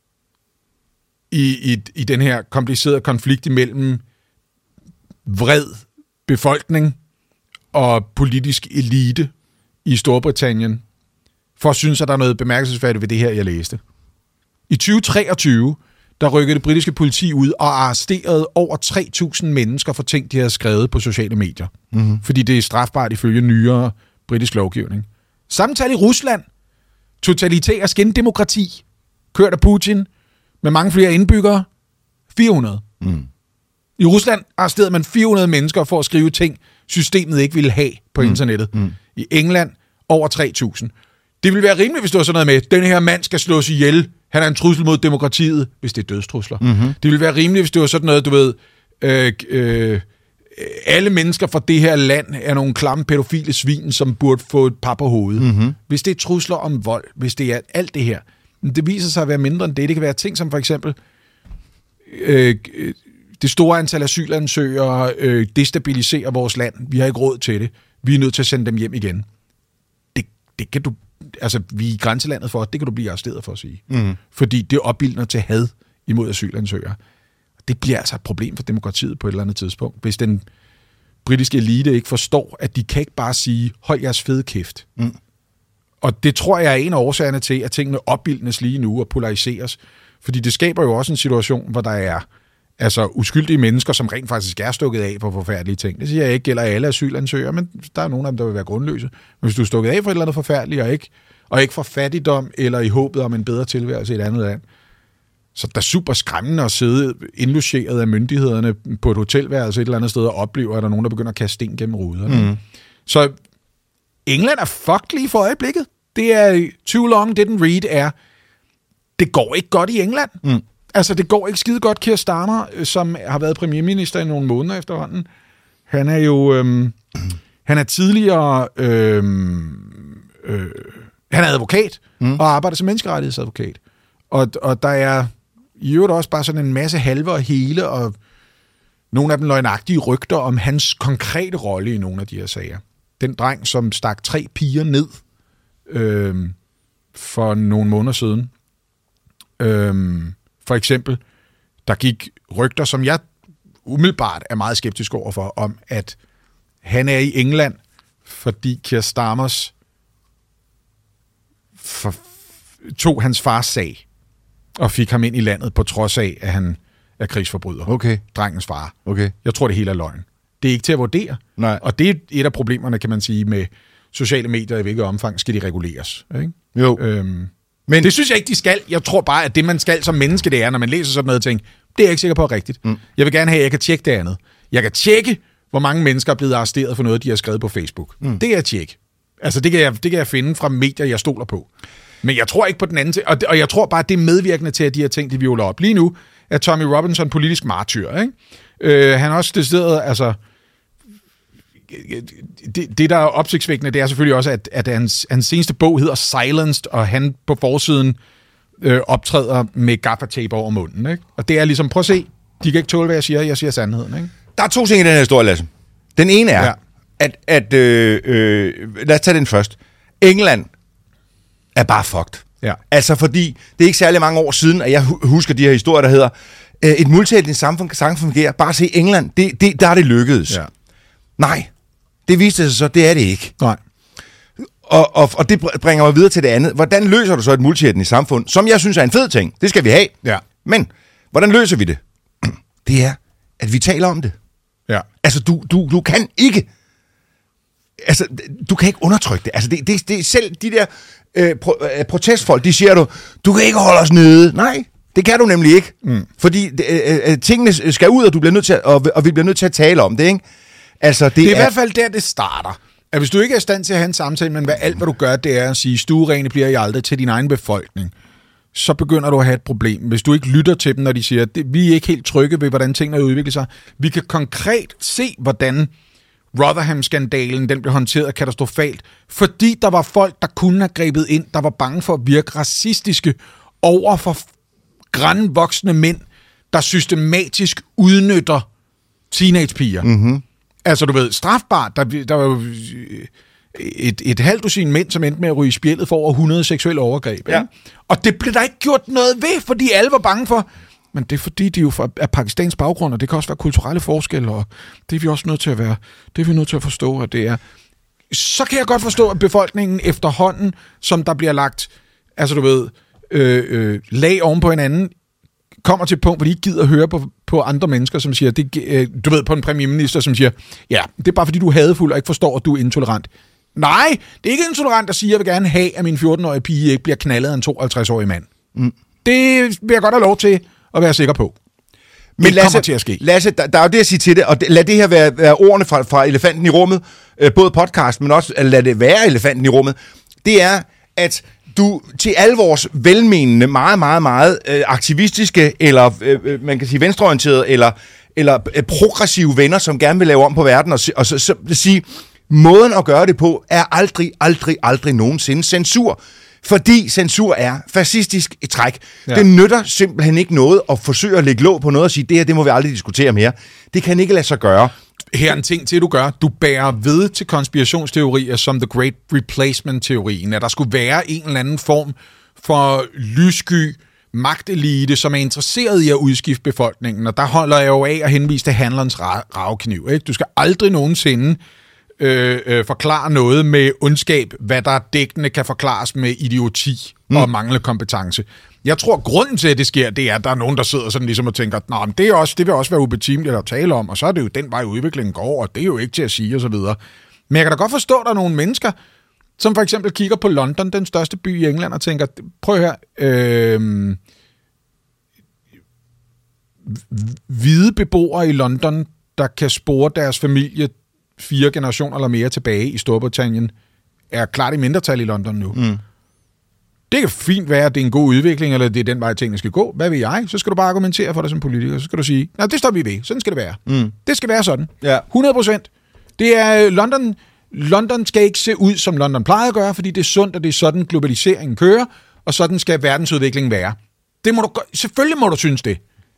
i den her komplicerede konflikt imellem vred befolkning og politisk elite i Storbritannien, for at synes, at der er noget bemærkelsesværdigt ved det her, jeg læste. I 2023, der rykkede det britiske politi ud og arresterede over 3.000 mennesker for ting, de havde skrevet på sociale medier. Fordi det er strafbart ifølge nyere britisk lovgivning. Samtidig i Rusland, totalitær skindemokrati, kørt af Putin, med mange flere indbyggere, 400. I Rusland arresterede man 400 mennesker for at skrive ting, systemet ikke ville have på internettet. I England over 3.000. Det ville være rimeligt, hvis det var sådan noget med, den her mand skal slås ihjel, Han er en trussel mod demokratiet, hvis det er dødstrusler. Mm-hmm. Det ville være rimeligt, hvis det var sådan noget, du ved... alle mennesker fra det her land er nogle klamme pædofile svin, som burde få et par på hovedet. Mm-hmm. Hvis det er trusler om vold, hvis det er alt det her, det viser sig at være mindre end det. Det kan være ting som for eksempel det store antal asylansøgere destabiliserer vores land. Vi har ikke råd til det. Vi er nødt til at sende dem hjem igen. Det kan du... Altså, vi er i grænselandet for, det kan du blive arresteret for at sige. Mm. Fordi det opildner til had imod asylansøgere. Det bliver altså et problem for demokratiet på et eller andet tidspunkt, hvis den britiske elite ikke forstår, at de kan ikke bare sige, hold jeres fede kæft. Mm. Og det tror jeg er en af årsagerne til, at tingene opildnes lige nu og polariseres. Fordi det skaber jo også en situation, hvor der er altså uskyldige mennesker, som rent faktisk er stukket af på forfærdelige ting. Det siger jeg ikke gælder alle asylansøgere, men der er nogle af dem, der vil være grundløse. Men hvis du er stukket af for et eller andet forfærdeligt, og ikke for fattigdom, eller i håbet om en bedre tilværelse i et andet land, så det er super skræmmende at sidde indlogeret af myndighederne på et hotelværelse et eller andet sted og opleve, at der er nogen, der begynder at kaste sten gennem ruderne. Mm. Så England er fucked lige for øjeblikket. Det er too long didn't read det går ikke godt i England. Mm. Altså, det går ikke skide godt. Keir Starmer, som har været premierminister i nogle måneder efterhånden, han er jo... han er tidligere... han er advokat og arbejder som menneskerettighedsadvokat. Og der er i øvrigt også bare sådan en masse halve og hele, og nogle af dem løgnagtige rygter om hans konkrete rolle i nogle af de her sager. Den dreng, som stak 3 piger ned for nogle måneder siden. For eksempel, der gik rygter, som jeg umiddelbart er meget skeptisk overfor, om at han er i England, fordi Keir Starmers tog hans fars sag og fik ham ind i landet på trods af, at han er krigsforbryder. Okay. Drengens far. Okay. Jeg tror, det hele er løgn. Det er ikke til at vurdere. Nej. Og det er et af problemerne, kan man sige, med sociale medier, i hvilket omfang skal de reguleres. Ikke? Jo. Men det synes jeg ikke, de skal. Jeg tror bare, at det, man skal som menneske, det er, når man læser sådan noget ting, det er jeg ikke sikker på er rigtigt. Mm. Jeg vil gerne have, at jeg kan tjekke det andet. Jeg kan tjekke, hvor mange mennesker er blevet arresteret for noget, de har skrevet på Facebook. Mm. Det kan jeg tjekke. Altså, det kan jeg finde fra medier, jeg stoler på. Men jeg tror ikke på den anden ting. Og jeg tror bare, at det er medvirkende til, at de her ting, de violer op. Lige nu er Tommy Robinson politisk martyr. Ikke? Han er også decideret, altså... Det, der er opsigtsvækkende, det er selvfølgelig også, at hans seneste bog hedder Silenced, og han på forsiden optræder med gaffatape over munden. Ikke? Og det er ligesom, prøv at se, de kan ikke tåle, hvad jeg siger sandheden. Ikke? Der er 2 ting i den her historie, Lasse. Den ene er, at lad os tage den først. England er bare fucked. Ja. Altså fordi, det er ikke særlig mange år siden, at jeg husker de her historier, der hedder, et multietnisk samfund fungerer. Bare se England, der er det lykkedes. Ja. Nej, det viste sig så, det er det ikke. Nej. Og det bringer mig videre til det andet. Hvordan løser du så et multietnisk samfund, som jeg synes er en fed ting? Det skal vi have. Ja. Men, hvordan løser vi det? Det er, at vi taler om det. Ja. Altså, du kan ikke... Altså, du kan ikke undertrykke det. Altså, det er selv de der protestfolk, de siger du kan ikke holde os nede. Nej, det kan du nemlig ikke. Mm. Fordi tingene skal ud, og du bliver nødt til og vi bliver nødt til at tale om det, ikke? Altså, det er i hvert fald der, det starter. At hvis du ikke er i stand til at have en samtale, men alt, hvad du gør, det er at sige, stuerene bliver I aldrig til din egen befolkning, så begynder du at have et problem. Hvis du ikke lytter til dem, når de siger, at vi er ikke helt trygge ved, hvordan tingene udvikler sig. Vi kan konkret se, hvordan Rotherham-skandalen den blev håndteret katastrofalt, fordi der var folk, der kunne have grebet ind, der var bange for at virke racistiske over for grænvoksne mænd, der systematisk udnytter teenagepiger. Mm-hmm. Altså, du ved, strafbart. Der var jo et halvt dusin mænd, som endte med at ryge i spjældet for over 100 seksuelle overgreb. Ja. Og det blev der ikke gjort noget ved, fordi alle var bange for. Men det er fordi, de jo er pakistansk baggrund, og det kan også være kulturelle forskelle, og det er vi også nødt til at være. Det er vi nødt til at forstå, at det er. Så kan jeg godt forstå, at befolkningen efterhånden, som der bliver lagt, altså du ved, lag oven på hinanden, kommer til et punkt, hvor de ikke gider at høre på andre mennesker, som siger, du ved, på en premierminister, som siger, ja, det er bare fordi, du er hadefuld og ikke forstår, at du er intolerant. Nej, det er ikke intolerant at sige, at jeg vil gerne have, at min 14-årige pige ikke bliver knaldet af en 52-årig mand. Mm. Det vil jeg godt have lov til at være sikker på. Men det kommer til at ske. Lasse, der er jo det at sige til det, og lad det her være ordene fra elefanten i rummet, både podcast, men også lad det være elefanten i rummet, det er, at du til alle vores velmenende, meget, meget, meget aktivistiske, eller man kan sige venstreorienterede, eller progressive venner, som gerne vil lave om på verden, og så sige, måden at gøre det på er aldrig nogensinde censur. Fordi censur er fascistisk i træk. Ja. Det nytter simpelthen ikke noget at forsøge at lægge låg på noget og sige, det må vi aldrig diskutere mere. Det kan ikke lade sig gøre. Her er en ting til, du gør. Du bærer ved til konspirationsteorier som The Great Replacement-teorien, at der skulle være en eller anden form for lyssky magtelite, som er interesseret i at udskifte befolkningen, og der holder jeg jo af at henvise til handlerens ravkniv. Ikke? Du skal aldrig nogensinde forklare noget med ondskab, hvad der dækkende kan forklares med idioti og manglende kompetence. Jeg tror, grunden til, at det sker, det er, at der er nogen, der sidder sådan ligesom og tænker, nå, men det vil også være ubetimeligt at tale om, og så er det jo den vej, udviklingen går, og det er jo ikke til at sige, og så videre. Men jeg kan da godt forstå, at der er nogle mennesker, som for eksempel kigger på London, den største by i England, og tænker, prøv her, hvide beboere i London, der kan spore deres familie 4 generationer eller mere tilbage i Storbritannien, er klart i mindretal i London nu. Det kan fint være, at det er en god udvikling, eller det er den vej, tingene skal gå. Hvad vil jeg? Så skal du bare argumentere for dig som politiker. Så skal du sige, nej, det står vi ved. Sådan skal det være. Det skal være sådan. Ja. 100%. Det er London skal ikke se ud, som London plejer at gøre, fordi det er sundt, og det er sådan, globaliseringen kører, og sådan skal verdensudviklingen være. Det må du, selvfølgelig må du synes det.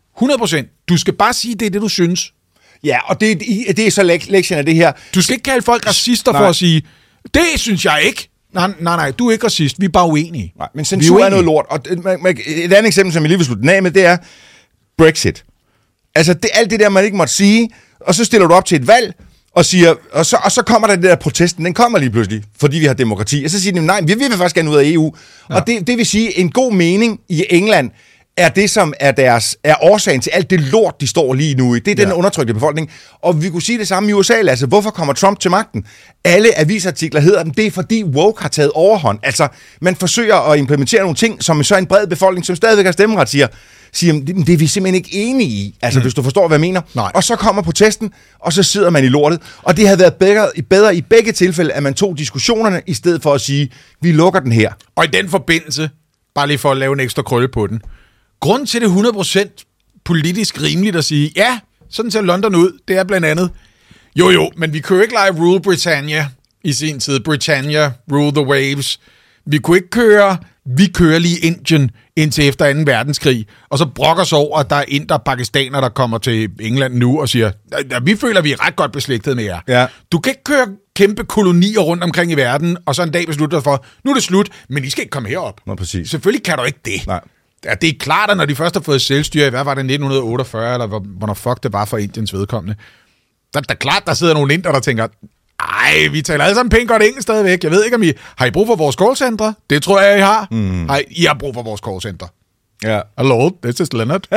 100%. Du skal bare sige, det er det, du synes. Ja, og det er så lektionen af det her. Du skal ikke kalde folk racister for at sige, det synes jeg ikke. Nej, du er ikke racist, vi er bare uenige. Nej, men censur er noget lort. Og et andet eksempel, som jeg lige vil slutte af med, det er Brexit. Altså, det alt det der, man ikke måtte sige, og så stiller du op til et valg, og siger, og så kommer der det der protesten, den kommer lige pludselig, fordi vi har demokrati. Og så siger de, nej, vi vil faktisk gerne ud af EU. Ja. Og det vil sige, en god mening i England er det, som er årsagen til alt det lort, de står lige nu i. Det er den undertrykte befolkning. Og vi kunne sige det samme i USA. Altså, hvorfor kommer Trump til magten? Alle avisartikler hedder dem, det er fordi woke har taget overhånd. Altså, man forsøger at implementere nogle ting, som så en bred befolkning, som stadigvæk har stemmeret, siger, det er vi simpelthen ikke enige i. Altså, hvis du forstår, hvad jeg mener. Nej. Og så kommer protesten, og så sidder man i lortet. Og det havde været bedre i begge tilfælde, at man tog diskussionerne, i stedet for at sige, vi lukker den her. Og i den forbindelse, bare lige for at lave en ekstra krølle på den, grunden til det 100% politisk rimeligt at sige, ja, sådan ser London ud, det er blandt andet, jo, men vi kunne ikke lege Rule Britannia i sin tid. Britannia, Rule the Waves. Vi kunne ikke vi kører lige Indien indtil efter 2. verdenskrig, og så brokker sig over, at der er inder pakistaner, der kommer til England nu og siger, vi føler, vi er ret godt beslægtet med jer. Ja. Du kan ikke køre kæmpe kolonier rundt omkring i verden, og så en dag beslutter dig for, nu er det slut, men I skal ikke komme herop. Nå, præcis. Selvfølgelig kan du ikke det. Nej. Ja, det er klart, at når de først har fået selvstyre, hvad var det, 1948, eller hvornår fuck det var for Indiens vedkommende, der er klart, der sidder nogle inder, der tænker, ej, vi taler alle sammen pænt godt engelsk stadigvæk. Jeg ved ikke, om har I brug for vores callcentre? Det tror jeg, I har. I har brug for vores callcentre. Ja. Hello, this is Leonard.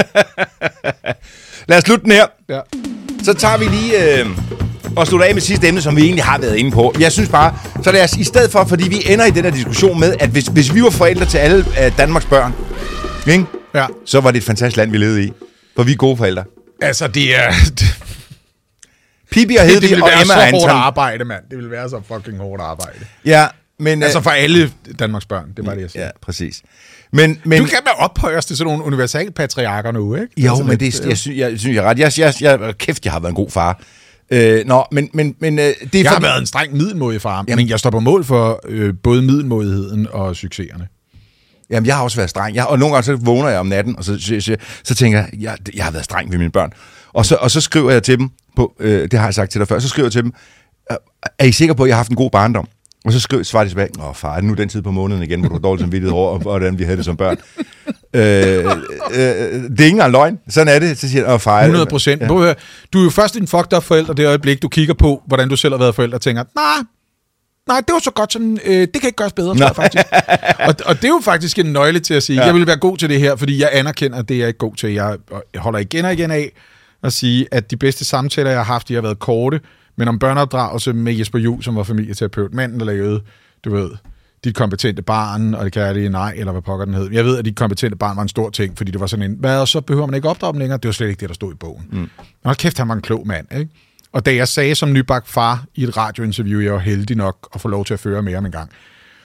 Lad os slutte den her. Ja. Så tager vi lige og slutter af med sidste emne, som vi egentlig har været inde på. Jeg synes bare, så lad os i stedet for, fordi vi ender i den her diskussion med, at hvis vi var forældre til alle Danmarks børn, ikke? Ja. Så var det et fantastisk land, vi levede i. For vi er gode forældre. Altså, det er... Pippi og Hedvig og Emma Anton. Det ville være så hårdt arbejde, mand. Det ville være så fucking hårdt arbejde. Ja, men... Altså for alle Danmarks børn, det er bare det, jeg siger. Ja, præcis. Men du kan med ophøjes til sådan nogle universalpatriarker nu, ikke? Jo, altså, men det, jeg synes, jeg er ret. Kæft, jeg har været en god far. Det jeg har været en streng middelmådig far, men jeg står på mål for både middelmådigheden og succeserne. Jamen, jeg har også været streng. Og nogle gange så vågner jeg om natten, og så tænker jeg har været streng ved mine børn. Og så skriver jeg til dem, det har jeg sagt til dig før, så skriver jeg til dem, er I sikre på, at jeg har haft en god barndom? Og så svarer de tilbage, far, er det nu den tid på måneden igen, hvor du har dårligt samvittighed over, hvordan vi havde det som børn? Det er ikke engang løgn. Sådan er det. Så siger jeg, far... 100%. Ja. Du er jo først en fucked up forælder, det øjeblik, du kigger på, hvordan du selv har været forælder, og tænker, nej, det var så godt sådan, det kan ikke gøres bedre, tror jeg faktisk. og det er jo faktisk en nøgle til at sige, jeg vil være god til det her, fordi jeg anerkender, at det er jeg ikke god til. Jeg holder igen og igen af at sige, at de bedste samtaler, jeg har haft, de har været korte, men om børneopdragelse med Jesper Juhl, som var familieterapeut, manden, der lavede, du ved, dit kompetente barn, og det kan det nej, eller hvad pokker den hed. Jeg ved, at dit kompetente barn var en stor ting, fordi det var sådan en, og så behøver man ikke opdrage dem længere. Det var slet ikke det, der stod i bogen. Men hold kæft, han var en klog mand, ikke? Og da jeg sagde som nybagt far i et radiointerview, jeg var heldig nok at få lov til at føre med ham en gang,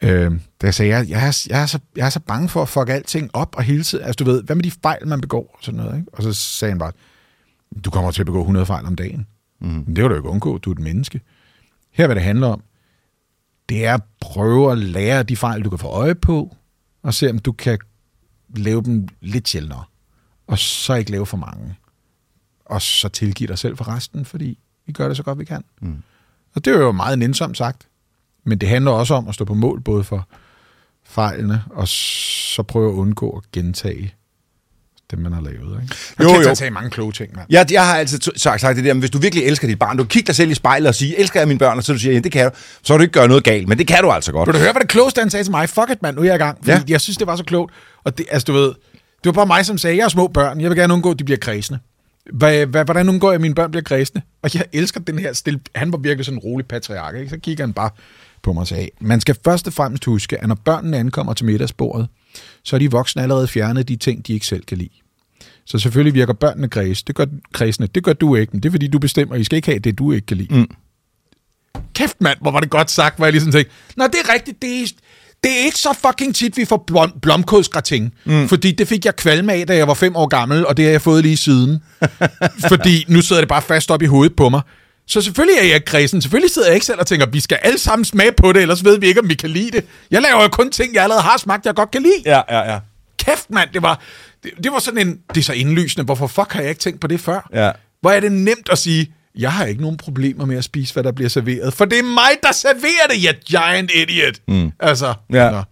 Da jeg sagde, jeg er så bange for at fuck alting op og hele tiden. Altså, du ved, hvad med de fejl, man begår? Og sådan noget, ikke? Og så sagde han bare, du kommer til at begå 100 fejl om dagen. Men det kan du ikke undgå, du er et menneske. Her, hvad det handler om, det er at prøve at lære de fejl, du kan få øje på, og se, om du kan lave dem lidt sjældnere. Og så ikke lave for mange. Og så tilgive dig selv for resten, fordi vi gør det så godt, vi kan. Og det er jo meget nænsomt sagt. Men det handler også om at stå på mål, både for fejlene, og så prøve at undgå at gentage det, man har lavet. Ikke? Man kan tage mange kloge ting, mand. Jeg har altid sagt det der, men hvis du virkelig elsker dit barn, du kigger dig selv i spejlet og siger, elsker jeg mine børn, og så du siger, ja, det kan du, så har du ikke gøre noget galt, men det kan du altså godt. Vil du høre, hvad det klogeste han sagde til mig? Fuck it, mand, nu er jeg i gang. Fordi jeg synes, det var så klogt. Og det, altså, du ved, det var bare mig, som sagde, jeg har små børn, jeg vil gerne undgå, at de bliver kredsende. Hvordan undgår jeg, at mine børn bliver kredsende? Og jeg elsker den her stille. Han var virkelig sådan en rolig patriark, ikke? Så kigger han bare på mig og sagde, man skal først og fremmest huske, at når børnene ankommer til middagsbordet, så er de voksne allerede fjernet de ting, de ikke selv kan lide. Så selvfølgelig virker børnene kredsende. Det gør du ikke, men det er fordi, du bestemmer, I skal ikke have det, du ikke kan lide. Kæft, mand, hvor var det godt sagt, hvor jeg ligesom tænkte, nå, det er rigtigt, det er ikke så fucking tit, vi får blomkålsgratin. Fordi det fik jeg kvalme af, da jeg var 5 år gammel, og det har jeg fået lige siden. Fordi nu sidder det bare fast op i hovedet på mig. Så selvfølgelig er jeg ikke kredsen. Selvfølgelig sidder jeg ikke selv og tænker, vi skal alle sammen smage på det, ellers ved vi ikke, om vi kan lide det. Jeg laver jo kun ting, jeg allerede har smagt, jeg godt kan lide. Ja. Kæft, mand, det var sådan en... Det er så indlysende. Hvorfor fuck har jeg ikke tænkt på det før? Ja. Hvor er det nemt at sige, jeg har ikke nogen problemer med at spise, hvad der bliver serveret. For det er mig, der serverer det, you giant idiot. Altså, ja.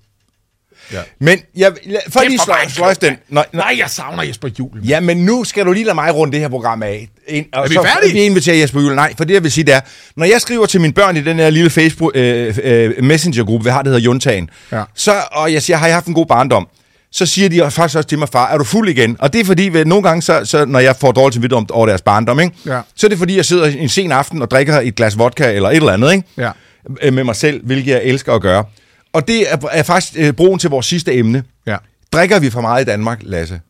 Men for lige sløjs den. Nej, jeg savner Jesper Juhl. Ja, men nu skal du lige lade mig runde det her program af. Er vi færdige? Vi inviterer Jesper Juhl. Nej, for det jeg vil sige, det er, når jeg skriver til mine børn i den her lille Facebook Messenger-gruppe, vi har, det hedder Juntagen, og jeg siger, har jeg haft en god barndom? Så siger de faktisk også til mig, far, er du fuld igen? Og det er fordi, nogle gange, så når jeg får dårligt til vidt over deres barndom, ikke? Ja. Så er det fordi, jeg sidder en sen aften og drikker et glas vodka eller et eller andet, ikke? Ja. Med mig selv, hvilket jeg elsker at gøre. Og det er faktisk broen til vores sidste emne. Ja. Drikker vi for meget i Danmark, Lasse?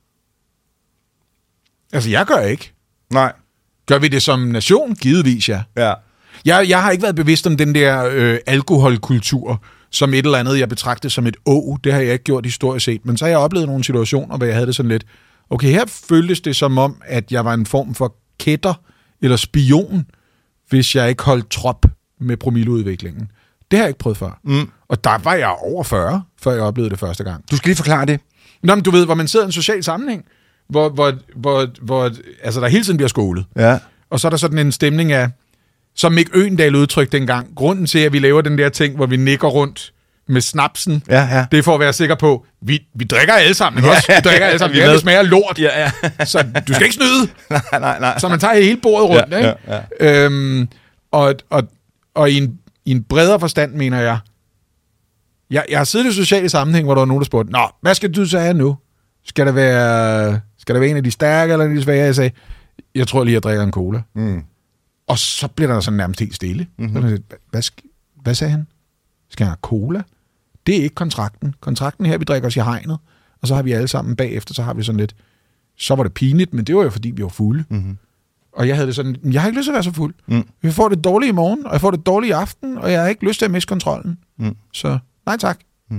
Altså, jeg gør ikke. Nej. Gør vi det som nation? Givetvis, ja. Jeg har ikke været bevidst om den der alkoholkultur, som et eller andet, jeg betragter som et det har jeg ikke gjort historisk set. Men så har jeg oplevet nogle situationer, hvor jeg havde det sådan lidt, okay, her føltes det som om, at jeg var en form for kætter eller spion, hvis jeg ikke holdt trop med promilleudviklingen. Det har jeg ikke prøvet før. Og der var jeg over 40, før jeg oplevede det første gang. Du skal lige forklare det. Nå, men du ved, hvor man sidder i en social sammenhæng, hvor altså, der hele tiden bliver skålet. Ja. Og så er der sådan en stemning af, som Mick Øgendahl udtrykte dengang, grunden til, at vi laver den der ting, hvor vi nikker rundt med snapsen, det er for at være sikker på, vi drikker alle sammen, ikke også? Vi drikker alle sammen, det smager lort. Ja. Så du skal ikke snyde. Nej. Så man tager hele bordet rundt, ikke? Og i en bredere forstand, mener jeg, jeg har siddet i sociale sammenhæng, hvor der var nogen, der spurgte, nå, hvad skal du så have nu? Skal der være en af de stærke, eller de svære? Jeg sagde, jeg tror lige, jeg drikker en cola. Og så bliver der sådan nærmest helt stille. Hvad sagde han? Skal han have cola? Det er ikke kontrakten. Kontrakten her, vi drikker os i hegnet, og så har vi alle sammen bagefter, så har vi sådan lidt, så var det pinligt, men det var jo fordi, vi var fulde. Og jeg havde det sådan, jeg har ikke lyst til at være så fuld. Vi får det dårligt i morgen, og jeg får det dårligt i aften, og jeg har ikke lyst til at miste kontrollen. Så nej tak.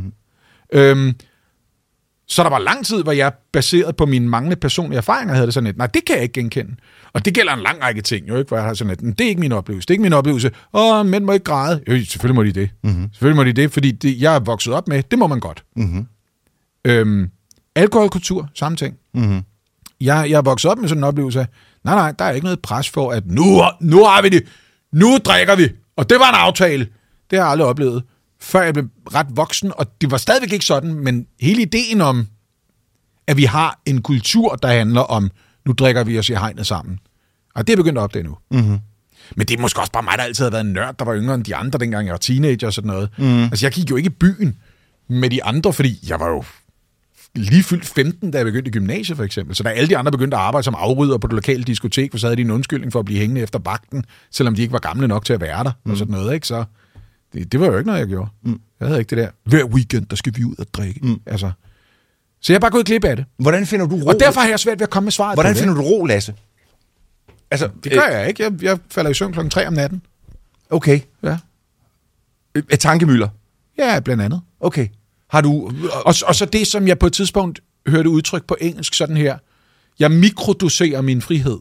Så der var lang tid, hvor jeg baseret på mine manglende personlige erfaringer havde det sådan lidt, nej, det kan jeg ikke genkende. Og det gælder en lang række ting, jo ikke, hvor jeg har sådan lidt, det er ikke min oplevelse, det er ikke min oplevelse. Mænd må ikke græde. Jo, selvfølgelig må de det. Selvfølgelig må de det, fordi det, jeg er vokset op med, det må man godt. Alkoholkultur, samme ting. Jeg er vokset op med sådan en oplevelse af, nej, der er ikke noget pres for, at nu har vi det, nu drikker vi, og det var en aftale. Det har jeg aldrig oplevet, før jeg blev ret voksen, og det var stadigvæk ikke sådan, men hele ideen om, at vi har en kultur, der handler om, nu drikker vi os i hegnet sammen. Og det er begyndt at opdage nu. Men det er måske også bare mig, der altid har været en nørd, der var yngre end de andre, dengang jeg var teenager og sådan noget. Altså, jeg gik jo ikke i byen med de andre, fordi jeg var jo lige fyldt 15, da jeg begyndte i gymnasiet, for eksempel. Så da alle de andre begyndte at arbejde som afrydder på det lokale diskotek, så havde de en undskyldning for at blive hængende efter bagten, selvom de ikke var gamle nok til at være der, og sådan noget, ikke? Så det var jo ikke noget, jeg gjorde. Jeg havde ikke det der, hver weekend, der skal vi ud og drikke. Altså. Så jeg har bare gået glip af det. Hvordan finder du ro? Og derfor har jeg svært ved at komme med svaret. Hvordan finder du ro, Lasse? Altså, det gør jeg ikke. Jeg falder i søvn 3:00 om natten. Okay. Ja. Tankemøller? Ja, blandt andet. Okay. Har du... Og så det, som jeg på et tidspunkt hørte udtryk på engelsk, sådan her. Jeg mikrodoserer min frihed.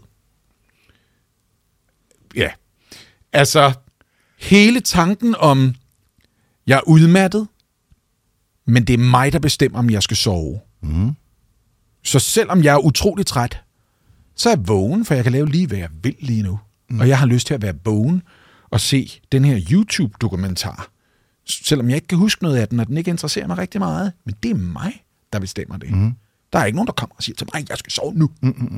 Ja. Altså, hele tanken om, jeg er udmattet, men det er mig, der bestemmer, om jeg skal sove. Så selvom jeg er utrolig træt, så er jeg vågen, for jeg kan lave lige, hvad jeg vil lige nu. Og jeg har lyst til at være vågen og se den her YouTube-dokumentar. Selvom jeg ikke kan huske noget af den, og den ikke interesserer mig rigtig meget. Men det er mig, der bestemmer det. Der er ikke nogen, der kommer og siger til mig, jeg skal sove nu.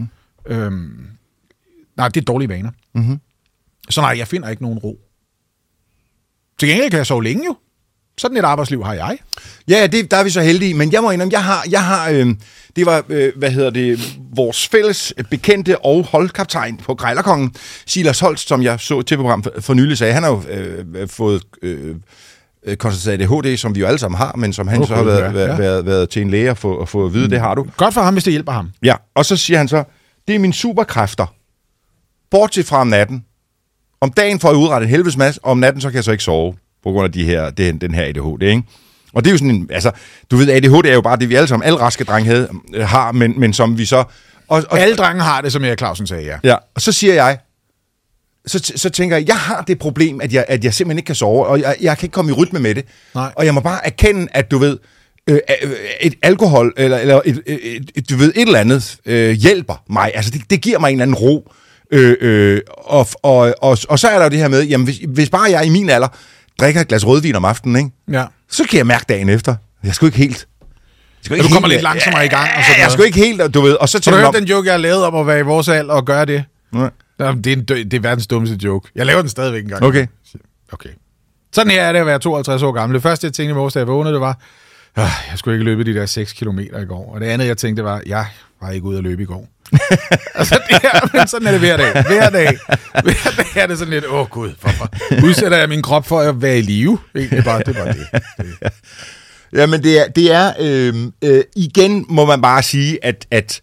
Nej, det er dårlige vaner. Så nej, jeg finder ikke nogen ro. Til gengæld kan jeg sove længe jo. Sådan et arbejdsliv har jeg. Ja, der er vi så heldige, men jeg må indrømme, jeg har det var, vores fælles bekendte og holdkaptajn på Grejlerkongen, Silas Holst, som jeg så til program for nylig sagde. Han har jo fået konstateret ADHD, som vi jo alle sammen har, men som han så har været til en læge at få at vide, det har du. Godt for ham, hvis det hjælper ham. Ja, og så siger han så, det er mine superkræfter. Bortset fra om natten. Om dagen får jeg udrettet en helvedes masse, og om natten så kan jeg så ikke sove, på grund af den her ADHD, ikke? Og det er jo sådan en, altså, du ved, ADHD er jo bare det, vi alle sammen, alle raske drenge har, men som vi så... Og alle drenge har det, som Erik Clausen sagde, ja. Ja, og så siger jeg, så tænker jeg har det problem, at jeg simpelthen ikke kan sove, og jeg kan ikke komme i rytme med det. Nej. Og jeg må bare erkende, at du ved, et alkohol, eller du ved, et eller andet hjælper mig. Altså, det giver mig en eller anden ro. Og så er der jo det her med, jamen, hvis bare jeg i min alder drikker et glas rødvin om aftenen, ikke? Ja. Så kan jeg mærke dagen efter. Jeg skal ikke helt... Du kommer lidt langsommere i gang. Og sådan jeg skal ikke helt, du ved. Og så har du hørt den joke, jeg har lavet om at være i vores alder og gøre det? Nej. Det er verdens dummeste joke. Jeg laver den stadigvæk en gang. Okay. Sådan her er det at være 52 år gammel. Det første, jeg tænkte i morges, da jeg vågnede, det var, jeg skulle ikke løbe de der 6 kilometer i går. Og det andet, jeg tænkte, var, jeg var ikke ude at løbe i går. Altså, men sådan er det hver dag. Hver dag er det sådan lidt, gud, hvorfor udsætter jeg min krop for at være i live? Det er bare det. Ja, men det er igen må man bare sige, at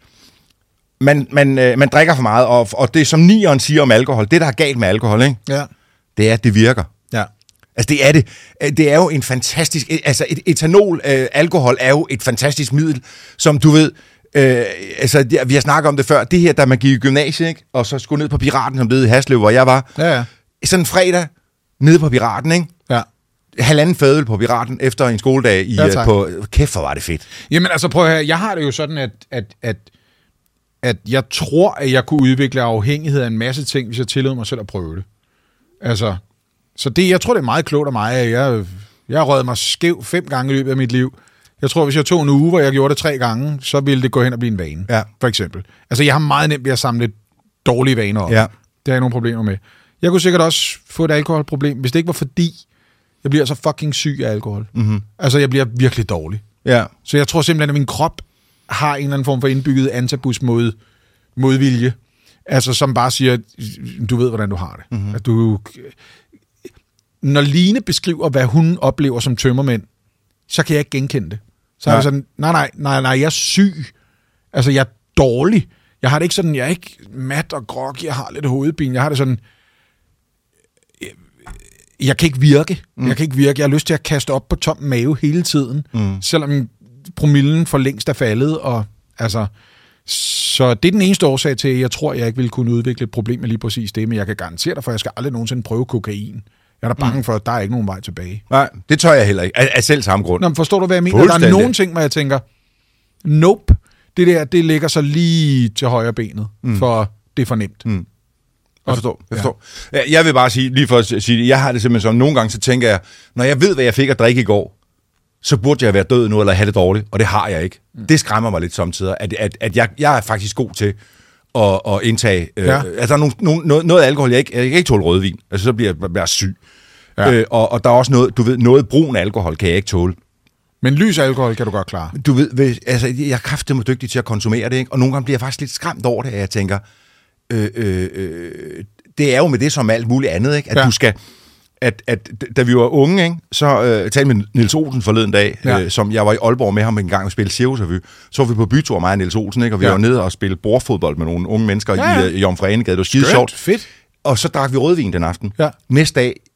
man drikker for meget, og det som nieren siger om alkohol, det der er galt med alkohol, ikke? Ja. Det er, at det virker. Ja. Altså det er det. Det er jo en fantastisk, altså etanol, alkohol er jo et fantastisk middel, som du ved, vi har snakket om det før, det her, da man gik i gymnasiet, ikke? Og så skulle ned på Piraten, som det hed i Haslev, hvor jeg var. Ja. Sådan en fredag, nede på Piraten, ikke? Ja. 1,5 fadøl på Piraten efter en skoledag på... Kæft, hvor var det fedt. Jamen altså, prøv at høre, jeg har det jo sådan, at jeg tror, at jeg kunne udvikle afhængighed af en masse ting, hvis jeg tillod mig selv at prøve det. Altså, så det, jeg tror, det er meget klogt af mig, at jeg har røget mig skæv 5 gange i løbet af mit liv. Jeg tror, hvis jeg tog en uge, hvor jeg gjorde det 3 gange, så ville det gå hen og blive en vane, for eksempel. Altså, jeg har meget nemt ved at samle dårlige vaner op. Ja. Det har jeg nogle problemer med. Jeg kunne sikkert også få et alkoholproblem, hvis det ikke var fordi, jeg bliver så fucking syg af alkohol. Mm-hmm. Altså, jeg bliver virkelig dårlig. Ja. Så jeg tror simpelthen, at min krop har en eller anden form for indbygget antabus modvilje. Altså, som bare siger, du ved, hvordan du har det. Mm-hmm. At når Line beskriver, hvad hun oplever som tømmermænd, så kan jeg ikke genkende det. Så er jeg sådan, nej, jeg er syg. Altså, jeg er dårlig. Jeg har det ikke sådan, jeg er ikke mat og groggy, jeg har lidt hovedpine. Jeg har det sådan, jeg kan ikke virke. Jeg har lyst til at kaste op på tom mave hele tiden, selvom promillen for længst er faldet. Og, altså, så det er den eneste årsag til, at jeg tror, jeg ikke ville kunne udvikle et problem med lige præcis det, men jeg kan garantere dig for, at jeg skal aldrig nogensinde prøve kokain. Jeg er da bange for, at der er ikke nogen vej tilbage. Nej, det tør jeg heller ikke. Af selv samme grund. Nå, men forstår du, hvad jeg mener? Der er nogle ting, hvor jeg tænker, nope, det ligger så lige til højre benet, for det er for nemt. Jeg forstår. Ja. Jeg vil bare sige, lige for at sige det, jeg har det simpelthen som, nogle gange så tænker jeg, når jeg ved, hvad jeg fik at drikke i går, så burde jeg være død nu, eller have det dårligt, og det har jeg ikke. Det skræmmer mig lidt samtidig, at jeg er faktisk god til at indtage. Altså, der er noget alkohol, jeg kan ikke tåle rødvin, altså så bliver jeg syg. Ja. Og der er også noget, du ved, noget brun alkohol kan jeg ikke tåle. Men lys alkohol kan du godt klare. Du ved, altså, jeg er kraftedeme dygtig til at konsumere det, ikke? Og nogle gange bliver jeg faktisk lidt skræmt over det, at jeg tænker, det er jo med det som alt muligt andet, ikke? At du skal, at da vi var unge, ikke? Så talte med Niels Olsen forleden dag, som jeg var i Aalborg med ham en gang og spille Cirkusrevy. Så var vi på bytur, mig og Niels Olsen, ikke? Og vi var nede og spille bordfodbold med nogle unge mennesker i Jomfru Anegade. Det var skide sjovt. Fedt. Og så drak vi rødvin den aften. Ja. Næste dag,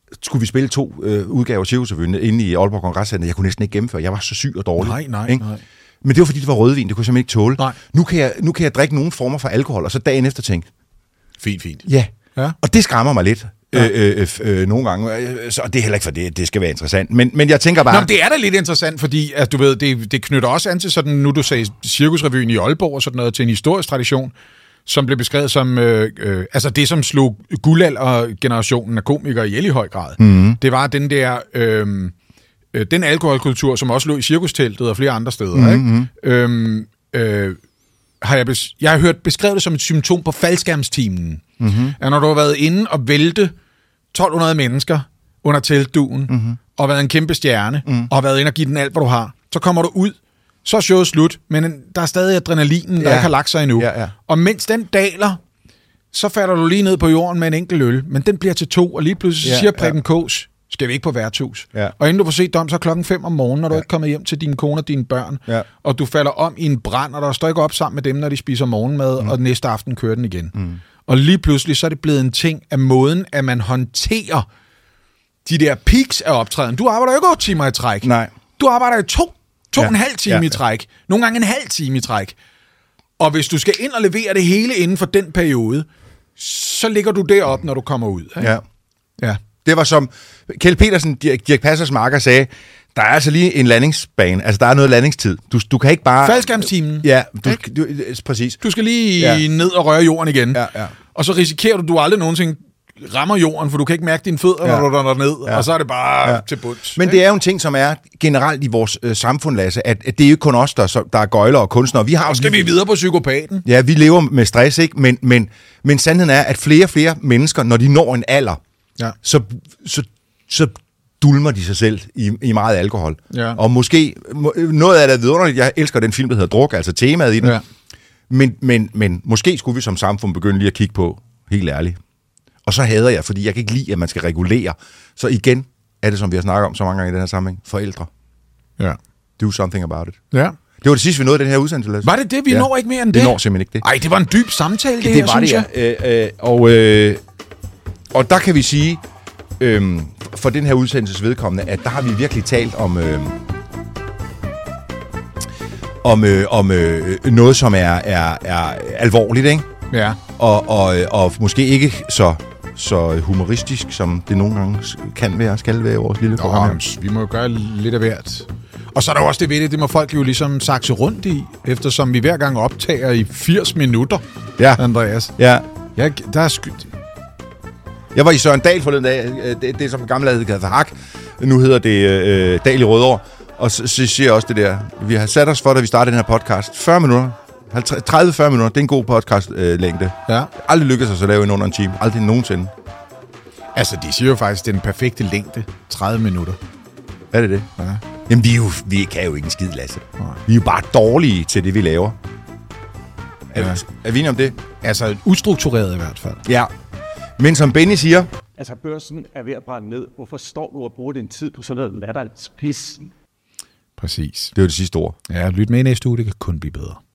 skulle vi spille 2 udgaver af Cirkusrevyen inde i Aalborg Kongresscenter. Jeg kunne næsten ikke gennemføre. Jeg var så syg og dårlig. Nej. Men det var fordi, det var rødvin. Det kunne jeg simpelthen ikke tåle. Nej. Nu kan jeg drikke nogle former for alkohol, og så dagen efter tænke. Fint. Ja. Og det skræmmer mig lidt. Nogle gange. Så det er heller ikke for det skal være interessant. Men jeg tænker bare... Nå, det er da lidt interessant, fordi at du ved, det knytter også an til sådan, nu du sagde Cirkusrevyen i Aalborg og sådan noget, til en historisk tradition, som blev beskrevet som, altså det som slog guldaldergenerationen af komikere ihjel i høj grad. Mm. Det var den der, den alkoholkultur, som også lå i cirkusteltet og flere andre steder. Ikke? Jeg har hørt beskrevet det som et symptom på faldskærmstimen. Mm-hmm. At når du har været inde og vælte 1200 mennesker under teltduen, og været en kæmpe stjerne, og har været inde og give den alt, hvad du har, så kommer du ud, så er showet slut, men der er stadig adrenalinen, der ikke har lagt sig endnu. Ja. Og mens den daler, så falder du lige ned på jorden med en enkelt øl, men den bliver til 2, og lige pludselig siger Preben Kaas, skal vi ikke på værtshus? Ja. Og inden du får set dem, så er 5:00 om morgenen, når du ikke er kommet hjem til dine kone og dine børn, og du falder om i en brand, og der står ikke op sammen med dem, når de spiser morgenmad, og næste aften kører den igen. Og lige pludselig, så er det blevet en ting af måden, at man håndterer de der peaks af optræden. Du arbejder jo ikke 8 timer i træk. Nej. Du arbejder jo 2,5 timer i træk. Nogle gange en halv time i træk. Og hvis du skal ind og levere det hele inden for den periode, så ligger du deroppe, når du kommer ud. Ikke? Ja. Det var som Kjeld Petersen, Dirch Passers marker, sagde, der er altså lige en landingsbane. Altså, der er noget landingstid. Du kan ikke bare... Faldskærmstimen. Ja, præcis. Du skal lige ned og røre jorden igen. Ja. Og så risikerer du aldrig nogensinde rammer jorden, for du kan ikke mærke dine fødder, når du er derned, og så er det bare til bunds. Men det er jo en ting, som er generelt i vores samfund, Lasse, at det er jo ikke kun os, der er gøjler og kunstnere. Vi har skal vi videre på psykopaten? Ja, vi lever med stress, ikke? Men sandheden er, at flere og flere mennesker, når de når en alder, så dulmer de sig selv i meget alkohol. Ja. Og måske, noget af det er vidunderligt, jeg elsker den film, der hedder Druk, altså temaet i den. Ja. Men måske skulle vi som samfund begynde lige at kigge på, helt ærligt. Og så hader jeg, fordi jeg kan ikke lide, at man skal regulere. Så igen er det, som vi har snakket om så mange gange i den her sammenhæng, forældre. Ja. Do something about it. Ja. Det var det sidste, vi nåede i den her udsendelse, Lasse. Var det det? Vi når ikke mere end det? Vi når simpelthen ikke det. Ej, det var en dyb samtale, det her, synes jeg. Og der kan vi sige, for den her udsendelses vedkommende, at der har vi virkelig talt om noget, som er alvorligt, ikke? Ja. Og måske ikke så humoristisk, som det nogle gange skal være i vores lille program. Vi må jo gøre lidt af hvert. Og så er der også det ved det må folk jo ligesom sakse rundt i, eftersom vi hver gang optager i 80 minutter, Andreas. Ja. Der er Jeg var i Søren Dahl forleden dag. Det som gamle hed Gade Hak. Nu hedder det Dahl i Rødovre. Og så siger jeg også det der. Vi har sat os for, da vi startede den her podcast. 40 minutter. 30-40 minutter. Det er en god podcast-længde. Ja. Aldrig lykkedes os at lave en under en time. Aldrig nogensinde. Altså, de siger jo faktisk, det er den perfekte længde. 30 minutter. Er det? Ja. Jamen, vi kan jo ikke en skid, Lasse. Nej. Vi er jo bare dårlige til det, vi laver. Er vi enige om det? Altså, ustruktureret i hvert fald. Ja. Men som Benny siger... Altså, børsen er ved at brænde ned. Hvorfor står du og bruger din tid på sådan noget latterligt pis? Præcis. Det var det sidste ord. Ja, lyt med næste uge. Det kan kun blive bedre.